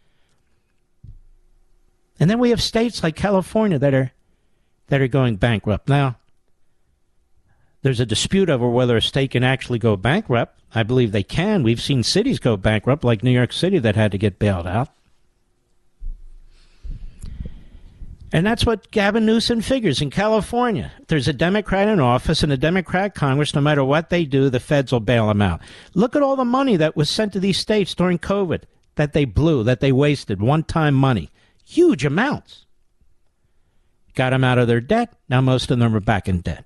And then we have states like California that are that are going bankrupt. Now, there's a dispute over whether a state can actually go bankrupt. I believe they can. We've seen cities go bankrupt, like New York City, that had to get bailed out. And that's what Gavin Newsom figures in California. If there's a Democrat in office and a Democrat Congress, no matter what they do, the feds will bail them out. Look at all the money that was sent to these states during COVID that they blew, that they wasted, one-time money. Huge amounts. Got them out of their debt. Now most of them are back in debt.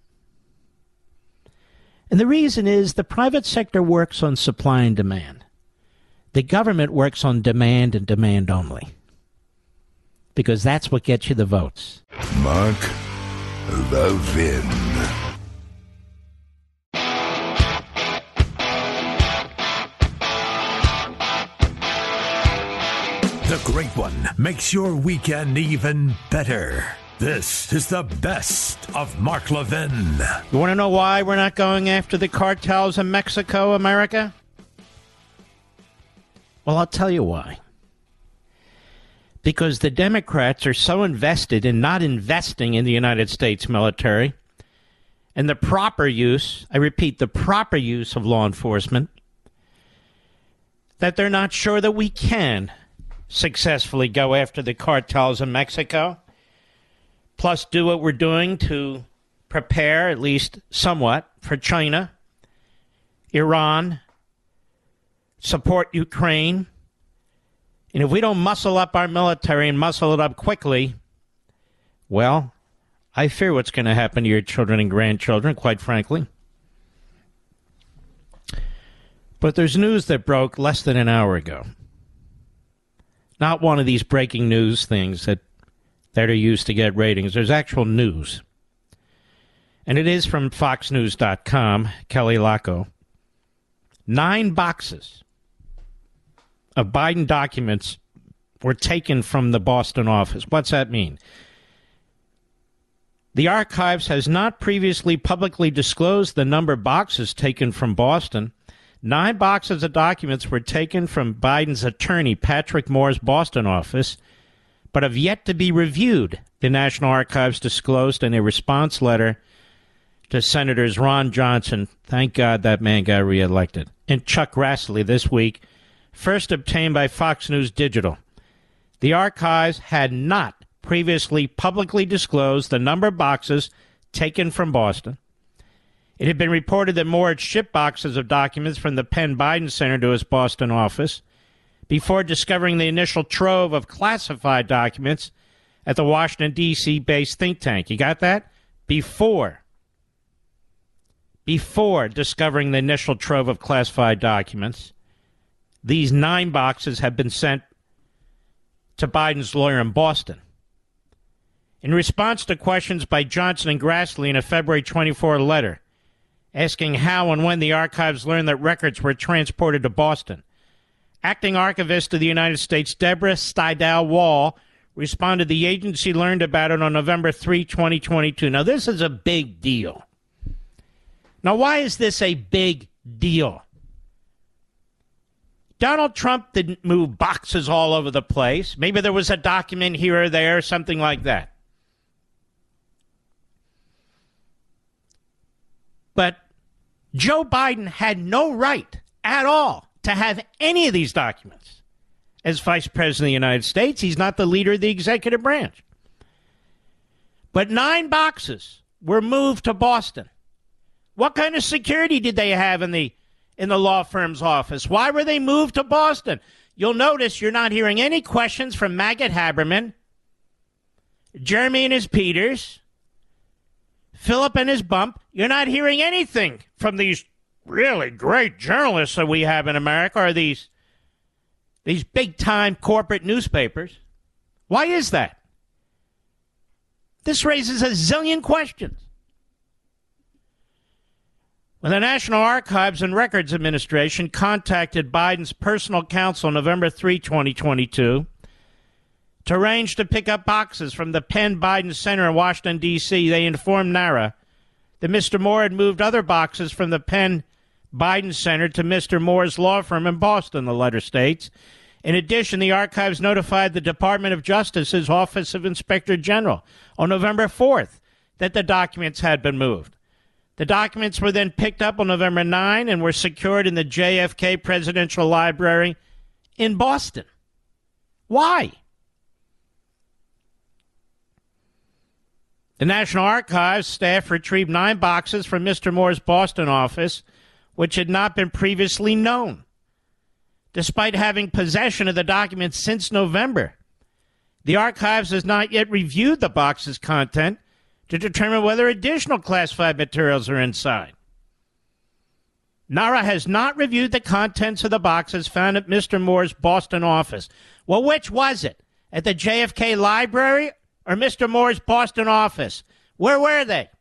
And the reason is the private sector works on supply and demand. The government works on demand and demand only. Because that's what gets you the votes. Mark Levin. The Great One makes your weekend even better. This is the best of Mark Levin. You want to know why we're not going after the cartels in Mexico, America? Well, I'll tell you why. Because the Democrats are so invested in not investing in the United States military and the proper use, I repeat, the proper use of law enforcement, that they're not sure that we can successfully go after the cartels in Mexico, plus do what we're doing to prepare, at least somewhat, for China, Iran, support Ukraine. And if we don't muscle up our military and muscle it up quickly, well, I fear what's going to happen to your children and grandchildren, quite frankly. But there's news that broke less than an hour ago. Not one of these breaking news things that, that are used to get ratings. There's actual news. And it is from Fox News dot com, Kelly Laco. Nine boxes of Biden documents were taken from the Boston office. What's that mean? The archives has not previously publicly disclosed the number of boxes taken from Boston. Nine boxes of documents were taken from Biden's attorney, Patrick Moore's Boston office, but have yet to be reviewed, the National Archives disclosed in a response letter to Senators Ron Johnson, thank God that man got reelected, and Chuck Grassley this week, first obtained by Fox News Digital. The archives had not previously publicly disclosed the number of boxes taken from Boston. It had been reported that Moore had shipped boxes of documents from the Penn Biden Center to his Boston office before discovering the initial trove of classified documents at the Washington, D C-based think tank. You got that? Before. Before discovering the initial trove of classified documents, these nine boxes have been sent to Biden's lawyer in Boston. In response to questions by Johnson and Grassley in a February twenty-fourth letter, asking how and when the archives learned that records were transported to Boston, Acting Archivist of the United States, Deborah Stidal Wall, responded the agency learned about it on November third, twenty twenty-two. Now, this is a big deal. Now, why is this a big deal? Donald Trump didn't move boxes all over the place. Maybe there was a document here or there, something like that. But Joe Biden had no right at all to have any of these documents. As Vice President of the United States, he's not the leader of the executive branch. But nine boxes were moved to Boston. What kind of security did they have in the in the law firm's office? Why were they moved to Boston? You'll notice you're not hearing any questions from Maggot Haberman, Jeremy and his Peters, Philip and his Bump. You're not hearing anything from these really great journalists that we have in America, or these, these big-time corporate newspapers. Why is that? This raises a zillion questions. When the National Archives and Records Administration contacted Biden's personal counsel November third, twenty twenty-two, to arrange to pick up boxes from the Penn Biden Center in Washington, D C, they informed NARA that Mister Moore had moved other boxes from the Penn Biden Center to Mister Moore's law firm in Boston, the letter states. In addition, the archives notified the Department of Justice's Office of Inspector General on November fourth that the documents had been moved. The documents were then picked up on November ninth and were secured in the J F K Presidential Library in Boston. Why? The National Archives staff retrieved nine boxes from Mister Moore's Boston office, which had not been previously known. Despite having possession of the documents since November, the archives has not yet reviewed the box's content to determine whether additional classified materials are inside. NARA has not reviewed the contents of the boxes found at Mister Moore's Boston office. Well, which was it? At the J F K Library or Mister Moore's Boston office? Where were they?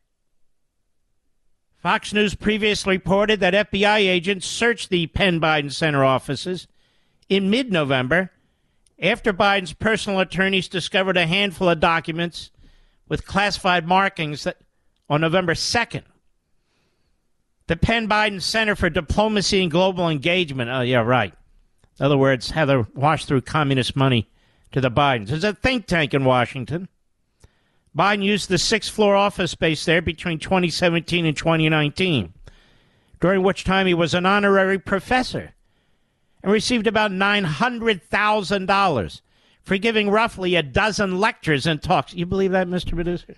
Fox News previously reported that F B I agents searched the Penn Biden Center offices in mid-November after Biden's personal attorneys discovered a handful of documents with classified markings that on November second. The Penn Biden Center for Diplomacy and Global Engagement, oh, yeah, right. In other words, how to wash through communist money to the Bidens. It's a think tank in Washington. Biden used the sixth-floor office space there between twenty seventeen and twenty nineteen, during which time he was an honorary professor and received about nine hundred thousand dollars for giving roughly a dozen lectures and talks. You believe that, Mister Producer?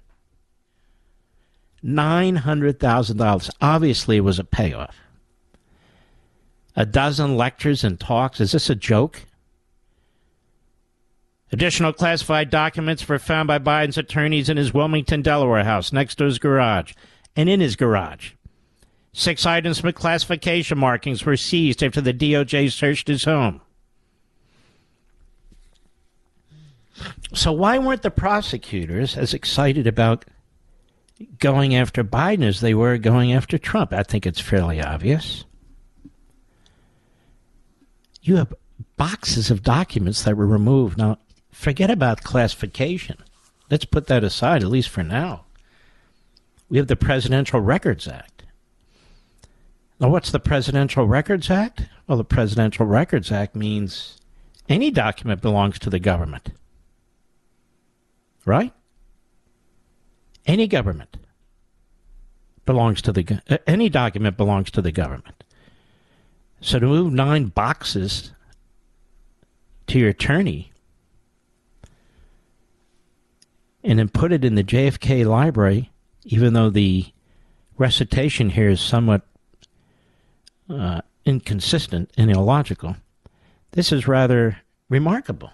nine hundred thousand dollars. Obviously, it was a payoff. A dozen lectures and talks. Is this a joke? Additional classified documents were found by Biden's attorneys in his Wilmington, Delaware house, next to his garage, and in his garage. Six items with classification markings were seized after the D O J searched his home. So why weren't the prosecutors as excited about going after Biden as they were going after Trump? I think it's fairly obvious. You have boxes of documents that were removed. Now, forget about classification. Let's put that aside, at least for now. We have the Presidential Records Act. Now, what's the Presidential Records Act? Well, the Presidential Records Act means any document belongs to the government. Right? Any government belongs to the uh, any document belongs to the government. So to move nine boxes to your attorney and then put it in the J F K library, even though the recitation here is somewhat uh, inconsistent and illogical, this is rather remarkable.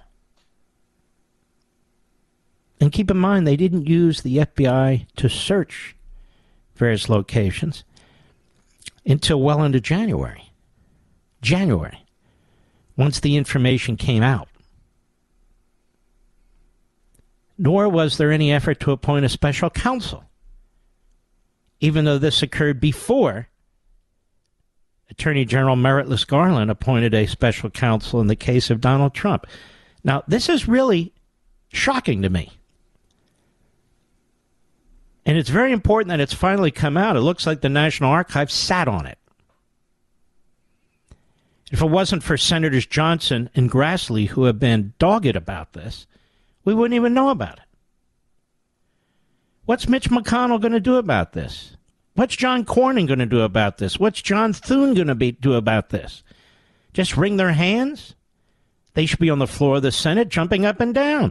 And keep in mind, they didn't use the F B I to search various locations until well into January. January, once the information came out. Nor was there any effort to appoint a special counsel, even though this occurred before Attorney General Merrick Garland appointed a special counsel in the case of Donald Trump. Now, this is really shocking to me. And it's very important that it's finally come out. It looks like the National Archives sat on it. If it wasn't for Senators Johnson and Grassley, who have been dogged about this, we wouldn't even know about it. What's Mitch McConnell going to do about this? What's John Cornyn going to do about this? What's John Thune going to be, do about this? Just wring their hands? They should be on the floor of the Senate jumping up and down.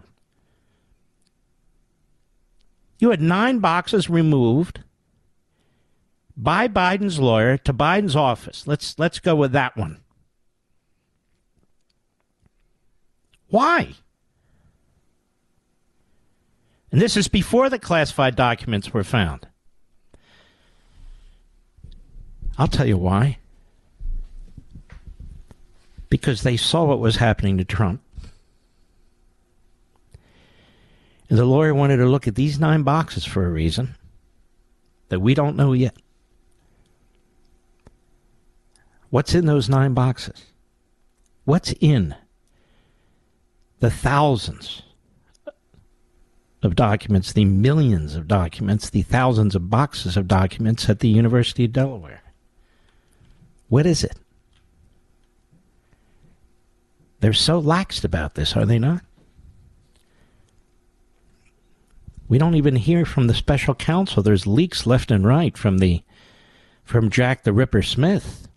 You had nine boxes removed by Biden's lawyer to Biden's office. Let's let's go with that one. Why? And this is before the classified documents were found. I'll tell you why. Because they saw what was happening to Trump. And the lawyer wanted to look at these nine boxes for a reason that we don't know yet. What's in those nine boxes? What's in the thousands of documents, the millions of documents, the thousands of boxes of documents at the University of Delaware? What is it? They're so laxed about this, are they not? We don't even hear from the special counsel. There's leaks left and right from the from Jack the Ripper Smith,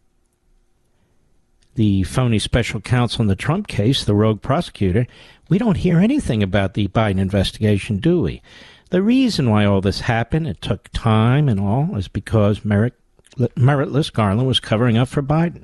the phony special counsel in the Trump case, the rogue prosecutor. We don't hear anything about the Biden investigation, do we? The reason why all this happened, it took time and all, is because Merrick, Meritless Garland was covering up for Biden.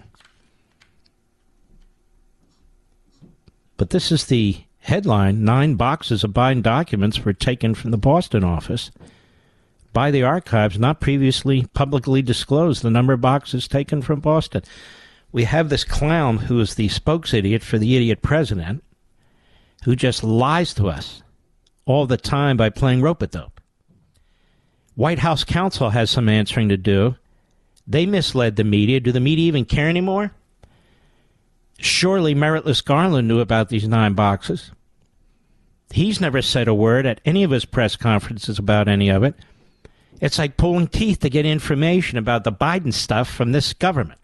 But this is the headline: nine boxes of Biden documents were taken from the Boston office by the archives, not previously publicly disclosed. The number of boxes taken from Boston. We have this clown who is the spokes idiot for the idiot president, who just lies to us all the time by playing rope-a-dope. White House counsel has some answering to do. They misled the media. Do the media even care anymore? Surely Meritless Garland knew about these nine boxes. He's never said a word at any of his press conferences about any of it. It's like pulling teeth to get information about the Biden stuff from this government.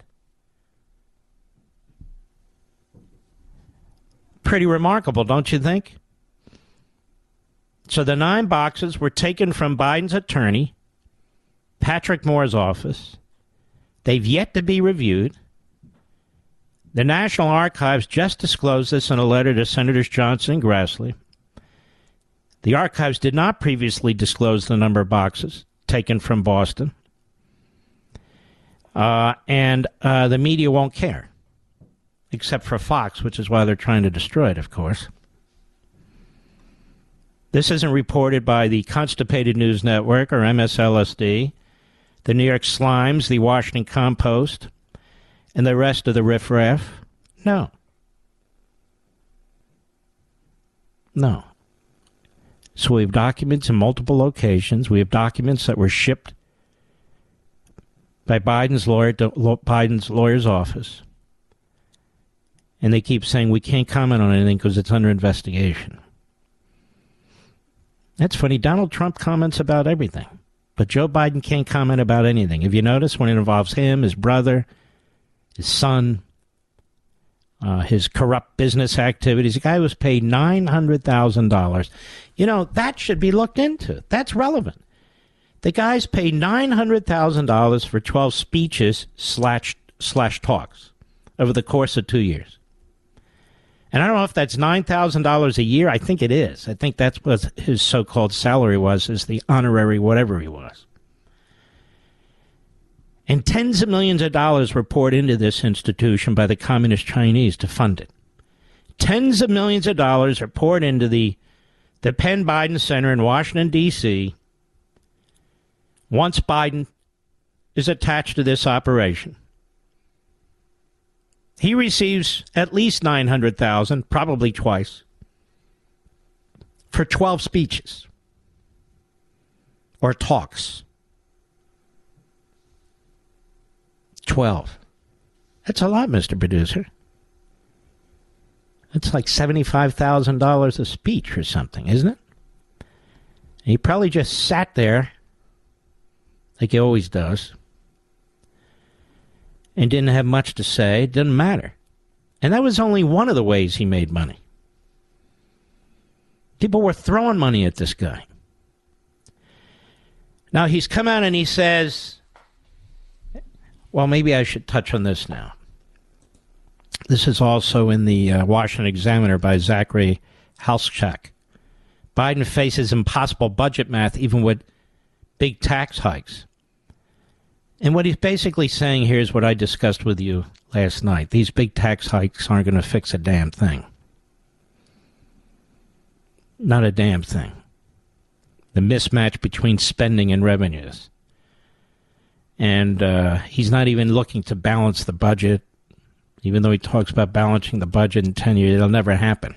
Pretty remarkable, don't you think? So the nine boxes were taken from Biden's attorney, Patrick Moore's office. They've yet to be reviewed. The National Archives just disclosed this in a letter to Senators Johnson and Grassley. The archives did not previously disclose the number of boxes taken from Boston. Uh, and uh, the media won't care, except for Fox, which is why they're trying to destroy it, of course. This isn't reported by the Constipated News Network or M S L S D, the New York Slimes, the Washington Compost, and the rest of the riffraff. No. No. So we have documents in multiple locations. We have documents that were shipped by Biden's lawyer to Biden's lawyer's office. And they keep saying we can't comment on anything because it's under investigation. That's funny. Donald Trump comments about everything, but Joe Biden can't comment about anything. If you notice, when it involves him, his brother, his son, uh, his corrupt business activities, a guy who was paid nine hundred thousand dollars. You know, that should be looked into. That's relevant. The guy's paid nine hundred thousand dollars for twelve speeches slash, slash talks over the course of two years. And I don't know if that's nine thousand dollars a year. I think it is. I think that's what his so-called salary was, is the honorary whatever he was. And tens of millions of dollars were poured into this institution by the Communist Chinese to fund it. Tens of millions of dollars are poured into the, the Penn Biden Center in Washington, D C once Biden is attached to this operation. He receives at least nine hundred thousand dollars, probably twice, for twelve speeches or talks. twelve. That's a lot, Mister Producer. That's like seventy-five thousand dollars a speech or something, isn't it? And he probably just sat there, like he always does, and didn't have much to say. It didn't matter. And that was only one of the ways he made money. People were throwing money at this guy. Now he's come out and he says, well, maybe I should touch on this now. This is also in the uh, Washington Examiner by Zachary Halschak. Biden faces impossible budget math even with big tax hikes. And what he's basically saying here is what I discussed with you last night. These big tax hikes aren't going to fix a damn thing. Not a damn thing. The mismatch between spending and revenues. And uh, he's not even looking to balance the budget. Even though he talks about balancing the budget in ten years, it'll never happen.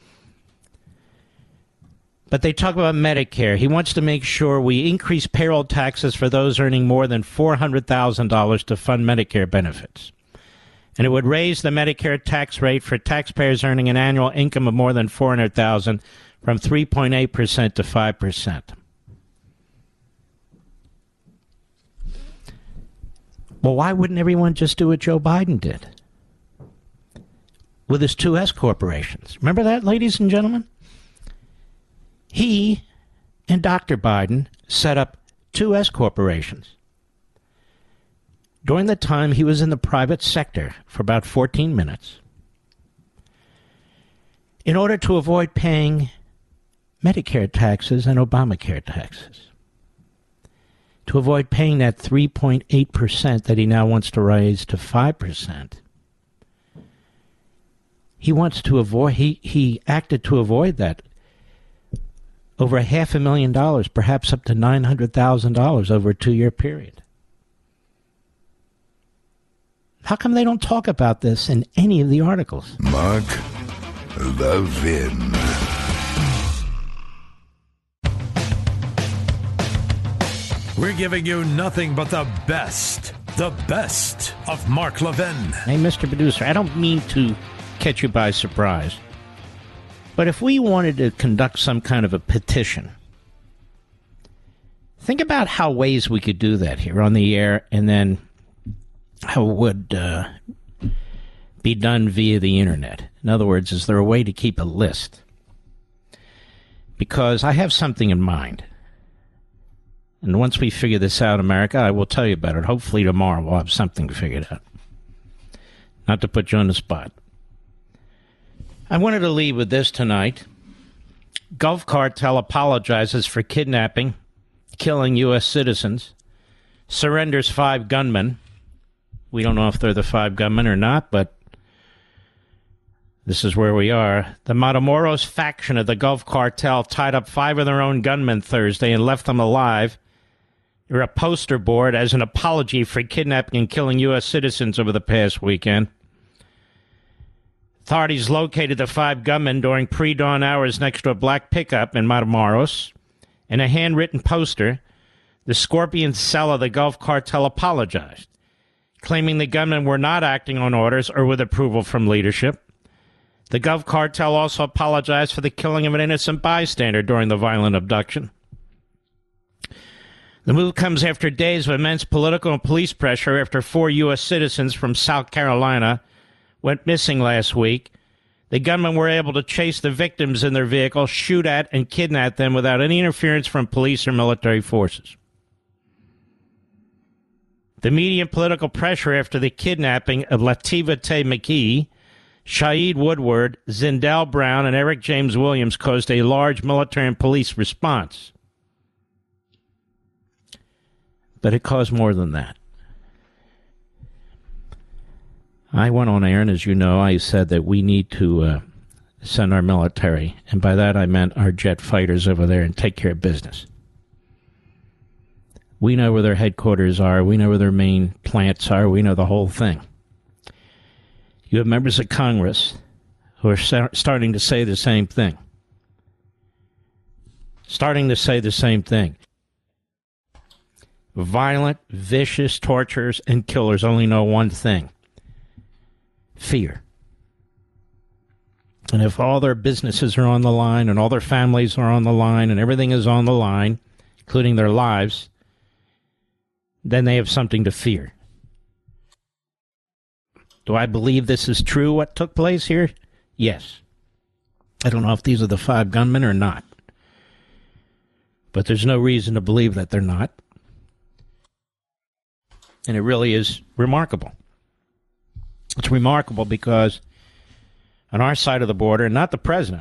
But they talk about Medicare. He wants to make sure we increase payroll taxes for those earning more than four hundred thousand dollars to fund Medicare benefits. And it would raise the Medicare tax rate for taxpayers earning an annual income of more than four hundred thousand dollars from three point eight percent to five percent. Well, why wouldn't everyone just do what Joe Biden did with his two S corporations? Remember that, ladies and gentlemen? He and Doctor Biden set up two S corporations during the time he was in the private sector for about fourteen minutes in order to avoid paying Medicare taxes and Obamacare taxes, to avoid paying that three point eight percent that he now wants to raise to five percent. He wants to avoid, he, he acted to avoid that. Over a half a million dollars, perhaps up to nine hundred thousand dollars over a two-year period. How come they don't talk about this in any of the articles? Mark Levin. We're giving you nothing but the best, the best of Mark Levin. Hey, Mister Producer, I don't mean to catch you by surprise, but if we wanted to conduct some kind of a petition, think about how ways we could do that here on the air, and then how it would uh, be done via the internet. In other words, is there a way to keep a list? Because I have something in mind. And once we figure this out, America, I will tell you about it. Hopefully tomorrow we'll have something figured out. Not to put you on the spot. I wanted to leave with this tonight. Gulf Cartel apologizes for kidnapping, killing U S citizens, surrenders five gunmen. We don't know if they're the five gunmen or not, but this is where we are. The Matamoros faction of the Gulf Cartel tied up five of their own gunmen Thursday and left them alive. They're a poster board as an apology for kidnapping and killing U S citizens over the past weekend. Authorities located the five gunmen during pre-dawn hours next to a black pickup in Matamoros. In a handwritten poster, the Scorpion cell of the Gulf Cartel apologized, claiming the gunmen were not acting on orders or with approval from leadership. The Gulf Cartel also apologized for the killing of an innocent bystander during the violent abduction. The move comes after days of immense political and police pressure after four U S citizens from South Carolina went missing last week. The gunmen were able to chase the victims in their vehicle, shoot at and kidnap them without any interference from police or military forces. The media and political pressure after the kidnapping of Lativa Tay McKee, Shaeed Woodward, Zindell Brown, and Eric James Williams caused a large military and police response. But it caused more than that. I went on air, and as you know, I said that we need to uh, send our military, and by that I meant our jet fighters over there, and take care of business. We know where their headquarters are. We know where their main plants are. We know the whole thing. You have members of Congress who are sa- starting to say the same thing. Starting to say the same thing. Violent, vicious torturers and killers only know one thing: Fear. And if all their businesses are on the line and all their families are on the line and everything is on the line, including their lives, then they have something to fear. Do I believe this is true, what took place here? Yes. I don't know if these are the five gunmen or not. But there's no reason to believe that they're not. And it really is remarkable. It's remarkable because on our side of the border, not the president,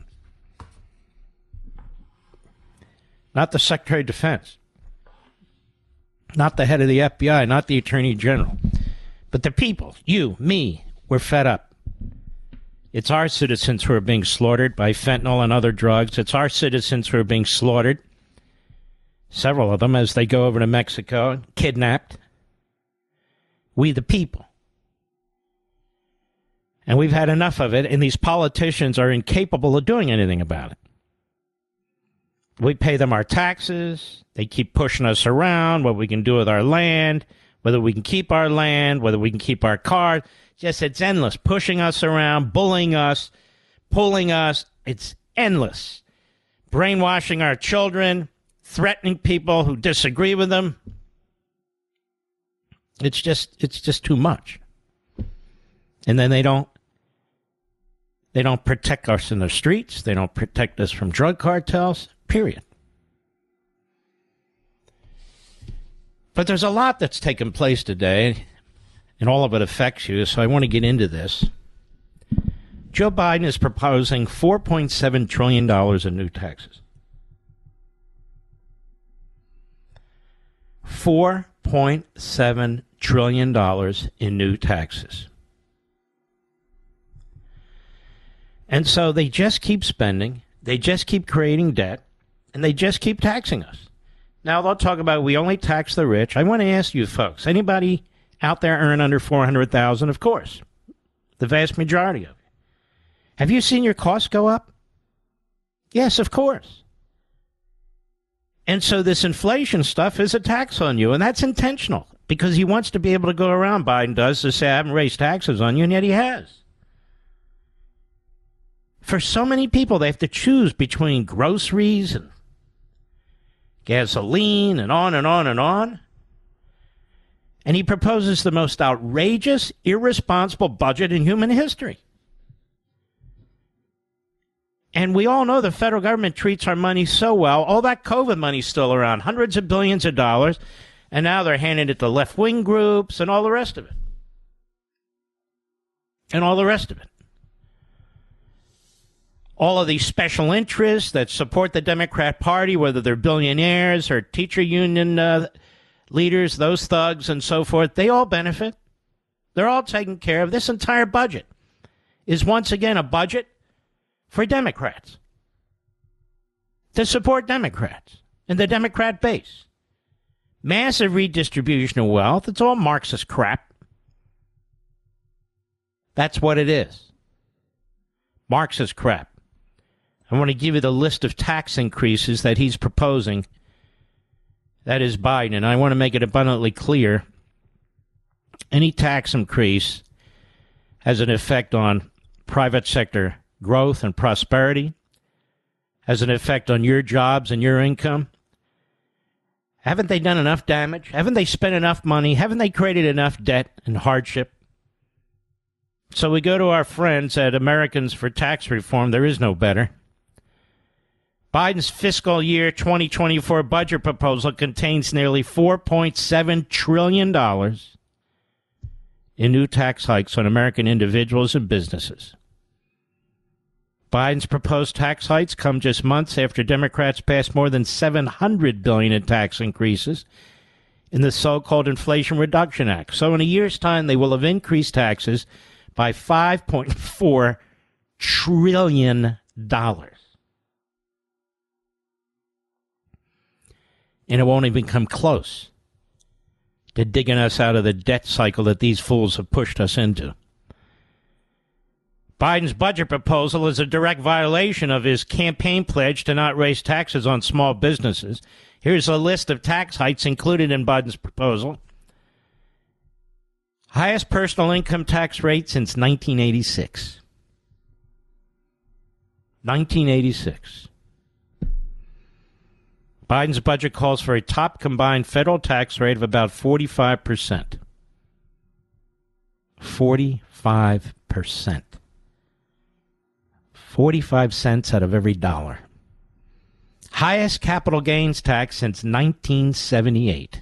not the Secretary of Defense, not the head of the F B I, not the Attorney General, but the people, you, me, we're fed up. It's our citizens who are being slaughtered by fentanyl and other drugs. It's our citizens who are being slaughtered, several of them, as they go over to Mexico, kidnapped. We the people. And we've had enough of it, and these politicians are incapable of doing anything about it. We pay them our taxes. They keep pushing us around, what we can do with our land, whether we can keep our land, whether we can keep our cars. Just, it's endless. Pushing us around, bullying us, pulling us. It's endless. Brainwashing our children, threatening people who disagree with them. It's just, it's just too much. And then they don't, they don't protect us in the streets. They don't protect us from drug cartels, period. But there's a lot that's taken place today, and all of it affects you, so I want to get into this. Joe Biden is proposing four point seven trillion dollars in new taxes. four point seven trillion dollars in new taxes. And so they just keep spending, they just keep creating debt, and they just keep taxing us. Now they'll talk about we only tax the rich. I want to ask you folks, anybody out there earn under four hundred thousand dollars? Of course. The vast majority of you. Have you seen your costs go up? Yes, of course. And so this inflation stuff is a tax on you, and that's intentional because he wants to be able to go around, Biden does, to say, I haven't raised taxes on you, and yet he has. For so many people, they have to choose between groceries and gasoline and on and on and on. And he proposes the most outrageous, irresponsible budget in human history. And we all know the federal government treats our money so well. All that COVID money's still around, hundreds of billions of dollars. And now they're handing it to left-wing groups and all the rest of it. And all the rest of it. All of these special interests that support the Democrat Party, whether they're billionaires or teacher union uh, leaders, those thugs and so forth, they all benefit. They're all taken care of. This entire budget is once again a budget for Democrats, to support Democrats and the Democrat base. Massive redistribution of wealth. It's all Marxist crap. That's what it is. Marxist crap. I want to give you the list of tax increases that he's proposing. That is Biden. And I want to make it abundantly clear. Any tax increase has an effect on private sector growth and prosperity, has an effect on your jobs and your income. Haven't they done enough damage? Haven't they spent enough money? Haven't they created enough debt and hardship? So we go to our friends at Americans for Tax Reform. There is no better. Biden's fiscal year twenty twenty-four budget proposal contains nearly four point seven trillion dollars in new tax hikes on American individuals and businesses. Biden's proposed tax hikes come just months after Democrats passed more than seven hundred billion dollars in tax increases in the so-called Inflation Reduction Act. So in a year's time, they will have increased taxes by five point four trillion dollars. And it won't even come close to digging us out of the debt cycle that these fools have pushed us into. Biden's budget proposal is a direct violation of his campaign pledge to not raise taxes on small businesses. Here's a list of tax hikes included in Biden's proposal. Highest personal income tax rate since nineteen eighty-six. nineteen eighty-six. Biden's budget calls for a top combined federal tax rate of about forty-five percent. forty-five percent. forty-five cents out of every dollar. Highest capital gains tax since nineteen seventy-eight.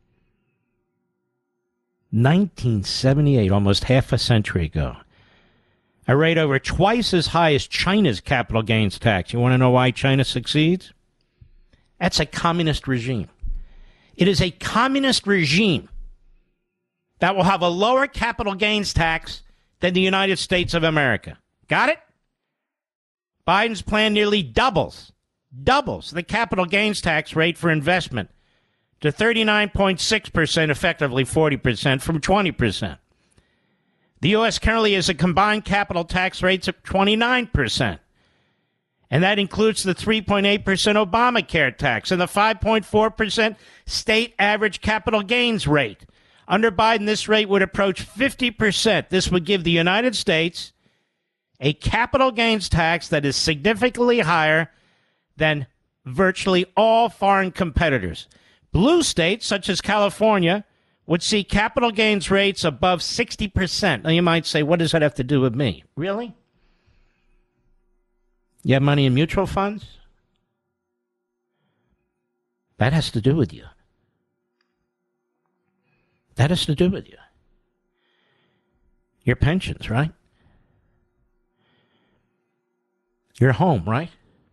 nineteen seventy-eight, almost half a century ago. A rate over twice as high as China's capital gains tax. You want to know why China succeeds? That's a communist regime. It is a communist regime that will have a lower capital gains tax than the United States of America. Got it? Biden's plan nearly doubles, doubles the capital gains tax rate for investment to thirty-nine point six percent, effectively forty percent, from twenty percent. The U S currently has a combined capital tax rate of twenty-nine percent. And that includes the three point eight percent Obamacare tax and the five point four percent state average capital gains rate. Under Biden, this rate would approach fifty percent. This would give the United States a capital gains tax that is significantly higher than virtually all foreign competitors. Blue states, such as California, would see capital gains rates above sixty percent. Now, you might say, what does that have to do with me? Really? You have money in mutual funds? That has to do with you. That has to do with you. Your pensions, right? Your home, right?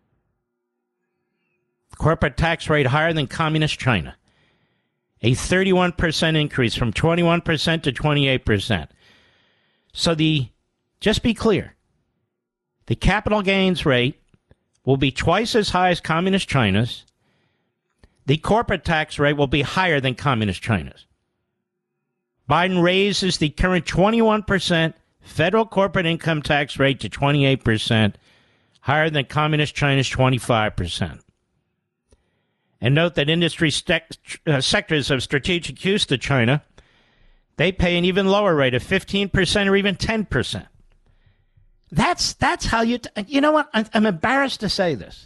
Corporate tax rate higher than communist China. A thirty-one percent increase from twenty-one percent to twenty-eight percent. So the, just be clear, the capital gains rate will be twice as high as communist China's. The corporate tax rate will be higher than communist China's. Biden raises the current twenty-one percent federal corporate income tax rate to twenty-eight percent, higher than communist China's twenty-five percent. And note that industry st- uh, sectors of strategic use to China, they pay an even lower rate of fifteen percent or even ten percent. That's that's how you... T- you know what? I'm, I'm embarrassed to say this.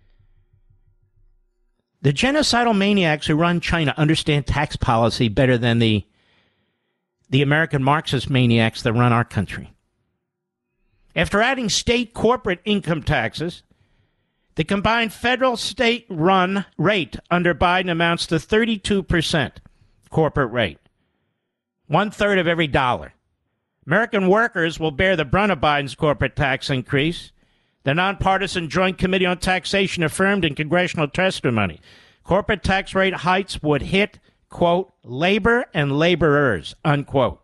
The genocidal maniacs who run China understand tax policy better than the, the American Marxist maniacs that run our country. After adding state corporate income taxes, the combined federal-state run rate under Biden amounts to thirty-two percent corporate rate. One-third of every dollar. American workers will bear the brunt of Biden's corporate tax increase. The nonpartisan Joint Committee on Taxation affirmed in congressional testimony corporate tax rate hikes would hit, quote, labor and laborers, unquote.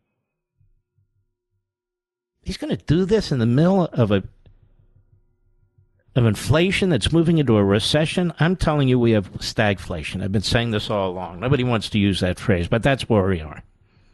He's going to do this in the middle of a of inflation that's moving into a recession. I'm telling you, we have stagflation. I've been saying this all along. Nobody wants to use that phrase, but that's where we are.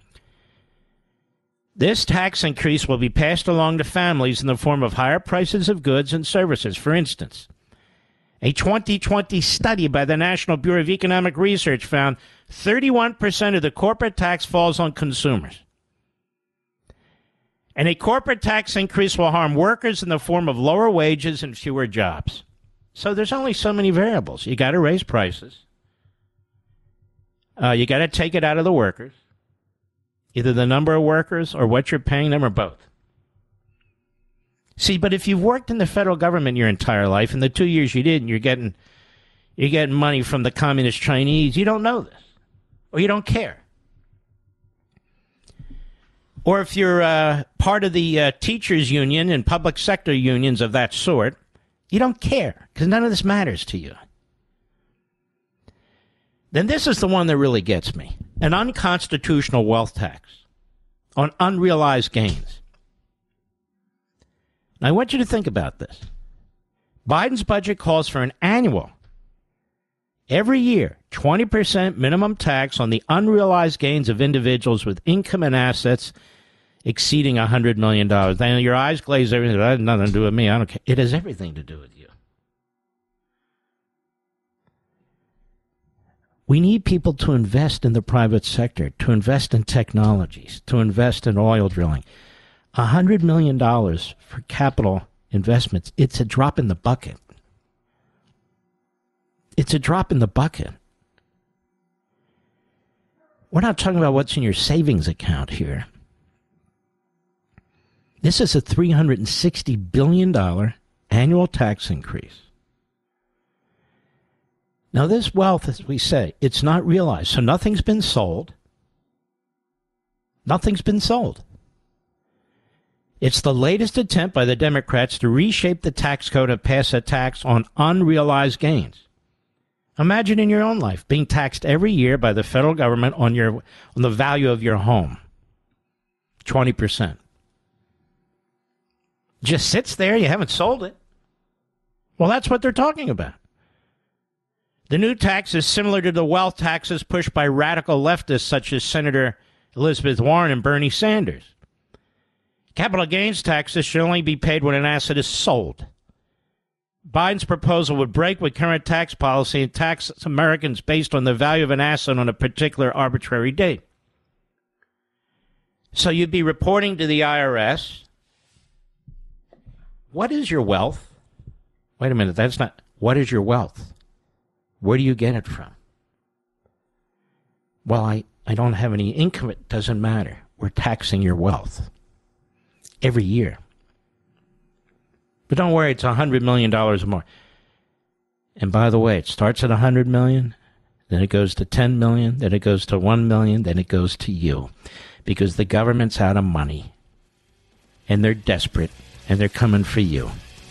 This tax increase will be passed along to families in the form of higher prices of goods and services. For instance, a twenty twenty study by the National Bureau of Economic Research found thirty-one percent of the corporate tax falls on consumers. And a corporate tax increase will harm workers in the form of lower wages and fewer jobs. So there's only so many variables. You got to raise prices. Uh, you got to take it out of the workers. Either the number of workers or what you're paying them or both. See, but if you've worked in the federal government your entire life, and the two years you didn't, you're getting, you're getting money from the communist Chinese, you don't know this. Or you don't care. Or if you're uh, part of the uh, teachers union and public sector unions of that sort, you don't care because none of this matters to you. Then this is the one that really gets me. An unconstitutional wealth tax on unrealized gains. Now, I want you to think about this. Biden's budget calls for an annual, every year, twenty percent minimum tax on the unrealized gains of individuals with income and assets exceeding one hundred million dollars. Then your eyes glaze over. That has nothing to do with me. I don't care. It has everything to do with you. We need people to invest in the private sector, to invest in technologies, to invest in oil drilling. one hundred million dollars for capital investments, it's a drop in the bucket. It's a drop in the bucket. We're not talking about what's in your savings account here. This is a three hundred sixty billion dollars annual tax increase. Now, this wealth, as we say, it's not realized. So nothing's been sold. Nothing's been sold. It's the latest attempt by the Democrats to reshape the tax code and pass a tax on unrealized gains. Imagine in your own life being taxed every year by the federal government on your on the value of your home. twenty percent. Just sits there, you haven't sold it. Well, that's what they're talking about. The new tax is similar to the wealth taxes pushed by radical leftists such as Senator Elizabeth Warren and Bernie Sanders. Capital gains taxes should only be paid when an asset is sold. Biden's proposal would break with current tax policy and tax Americans based on the value of an asset on a particular arbitrary date. So you'd be reporting to the I R S, what is your wealth? Wait a minute, that's not, what is your wealth? Where do you get it from? Well, I, I don't have any income. It doesn't matter. We're taxing your wealth every year. But don't worry, it's one hundred million dollars or more. And by the way, it starts at one hundred million dollars, then it goes to ten million dollars, then it goes to one million dollars, then it goes to you. Because the government's out of money. And they're desperate. And they're coming for you.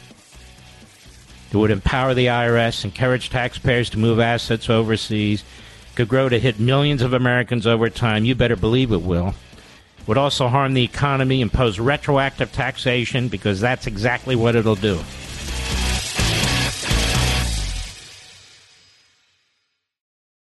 It would empower the I R S, encourage taxpayers to move assets overseas, could grow to hit millions of Americans over time. You better believe it will. Would also harm the economy, impose retroactive taxation, because that's exactly what it'll do.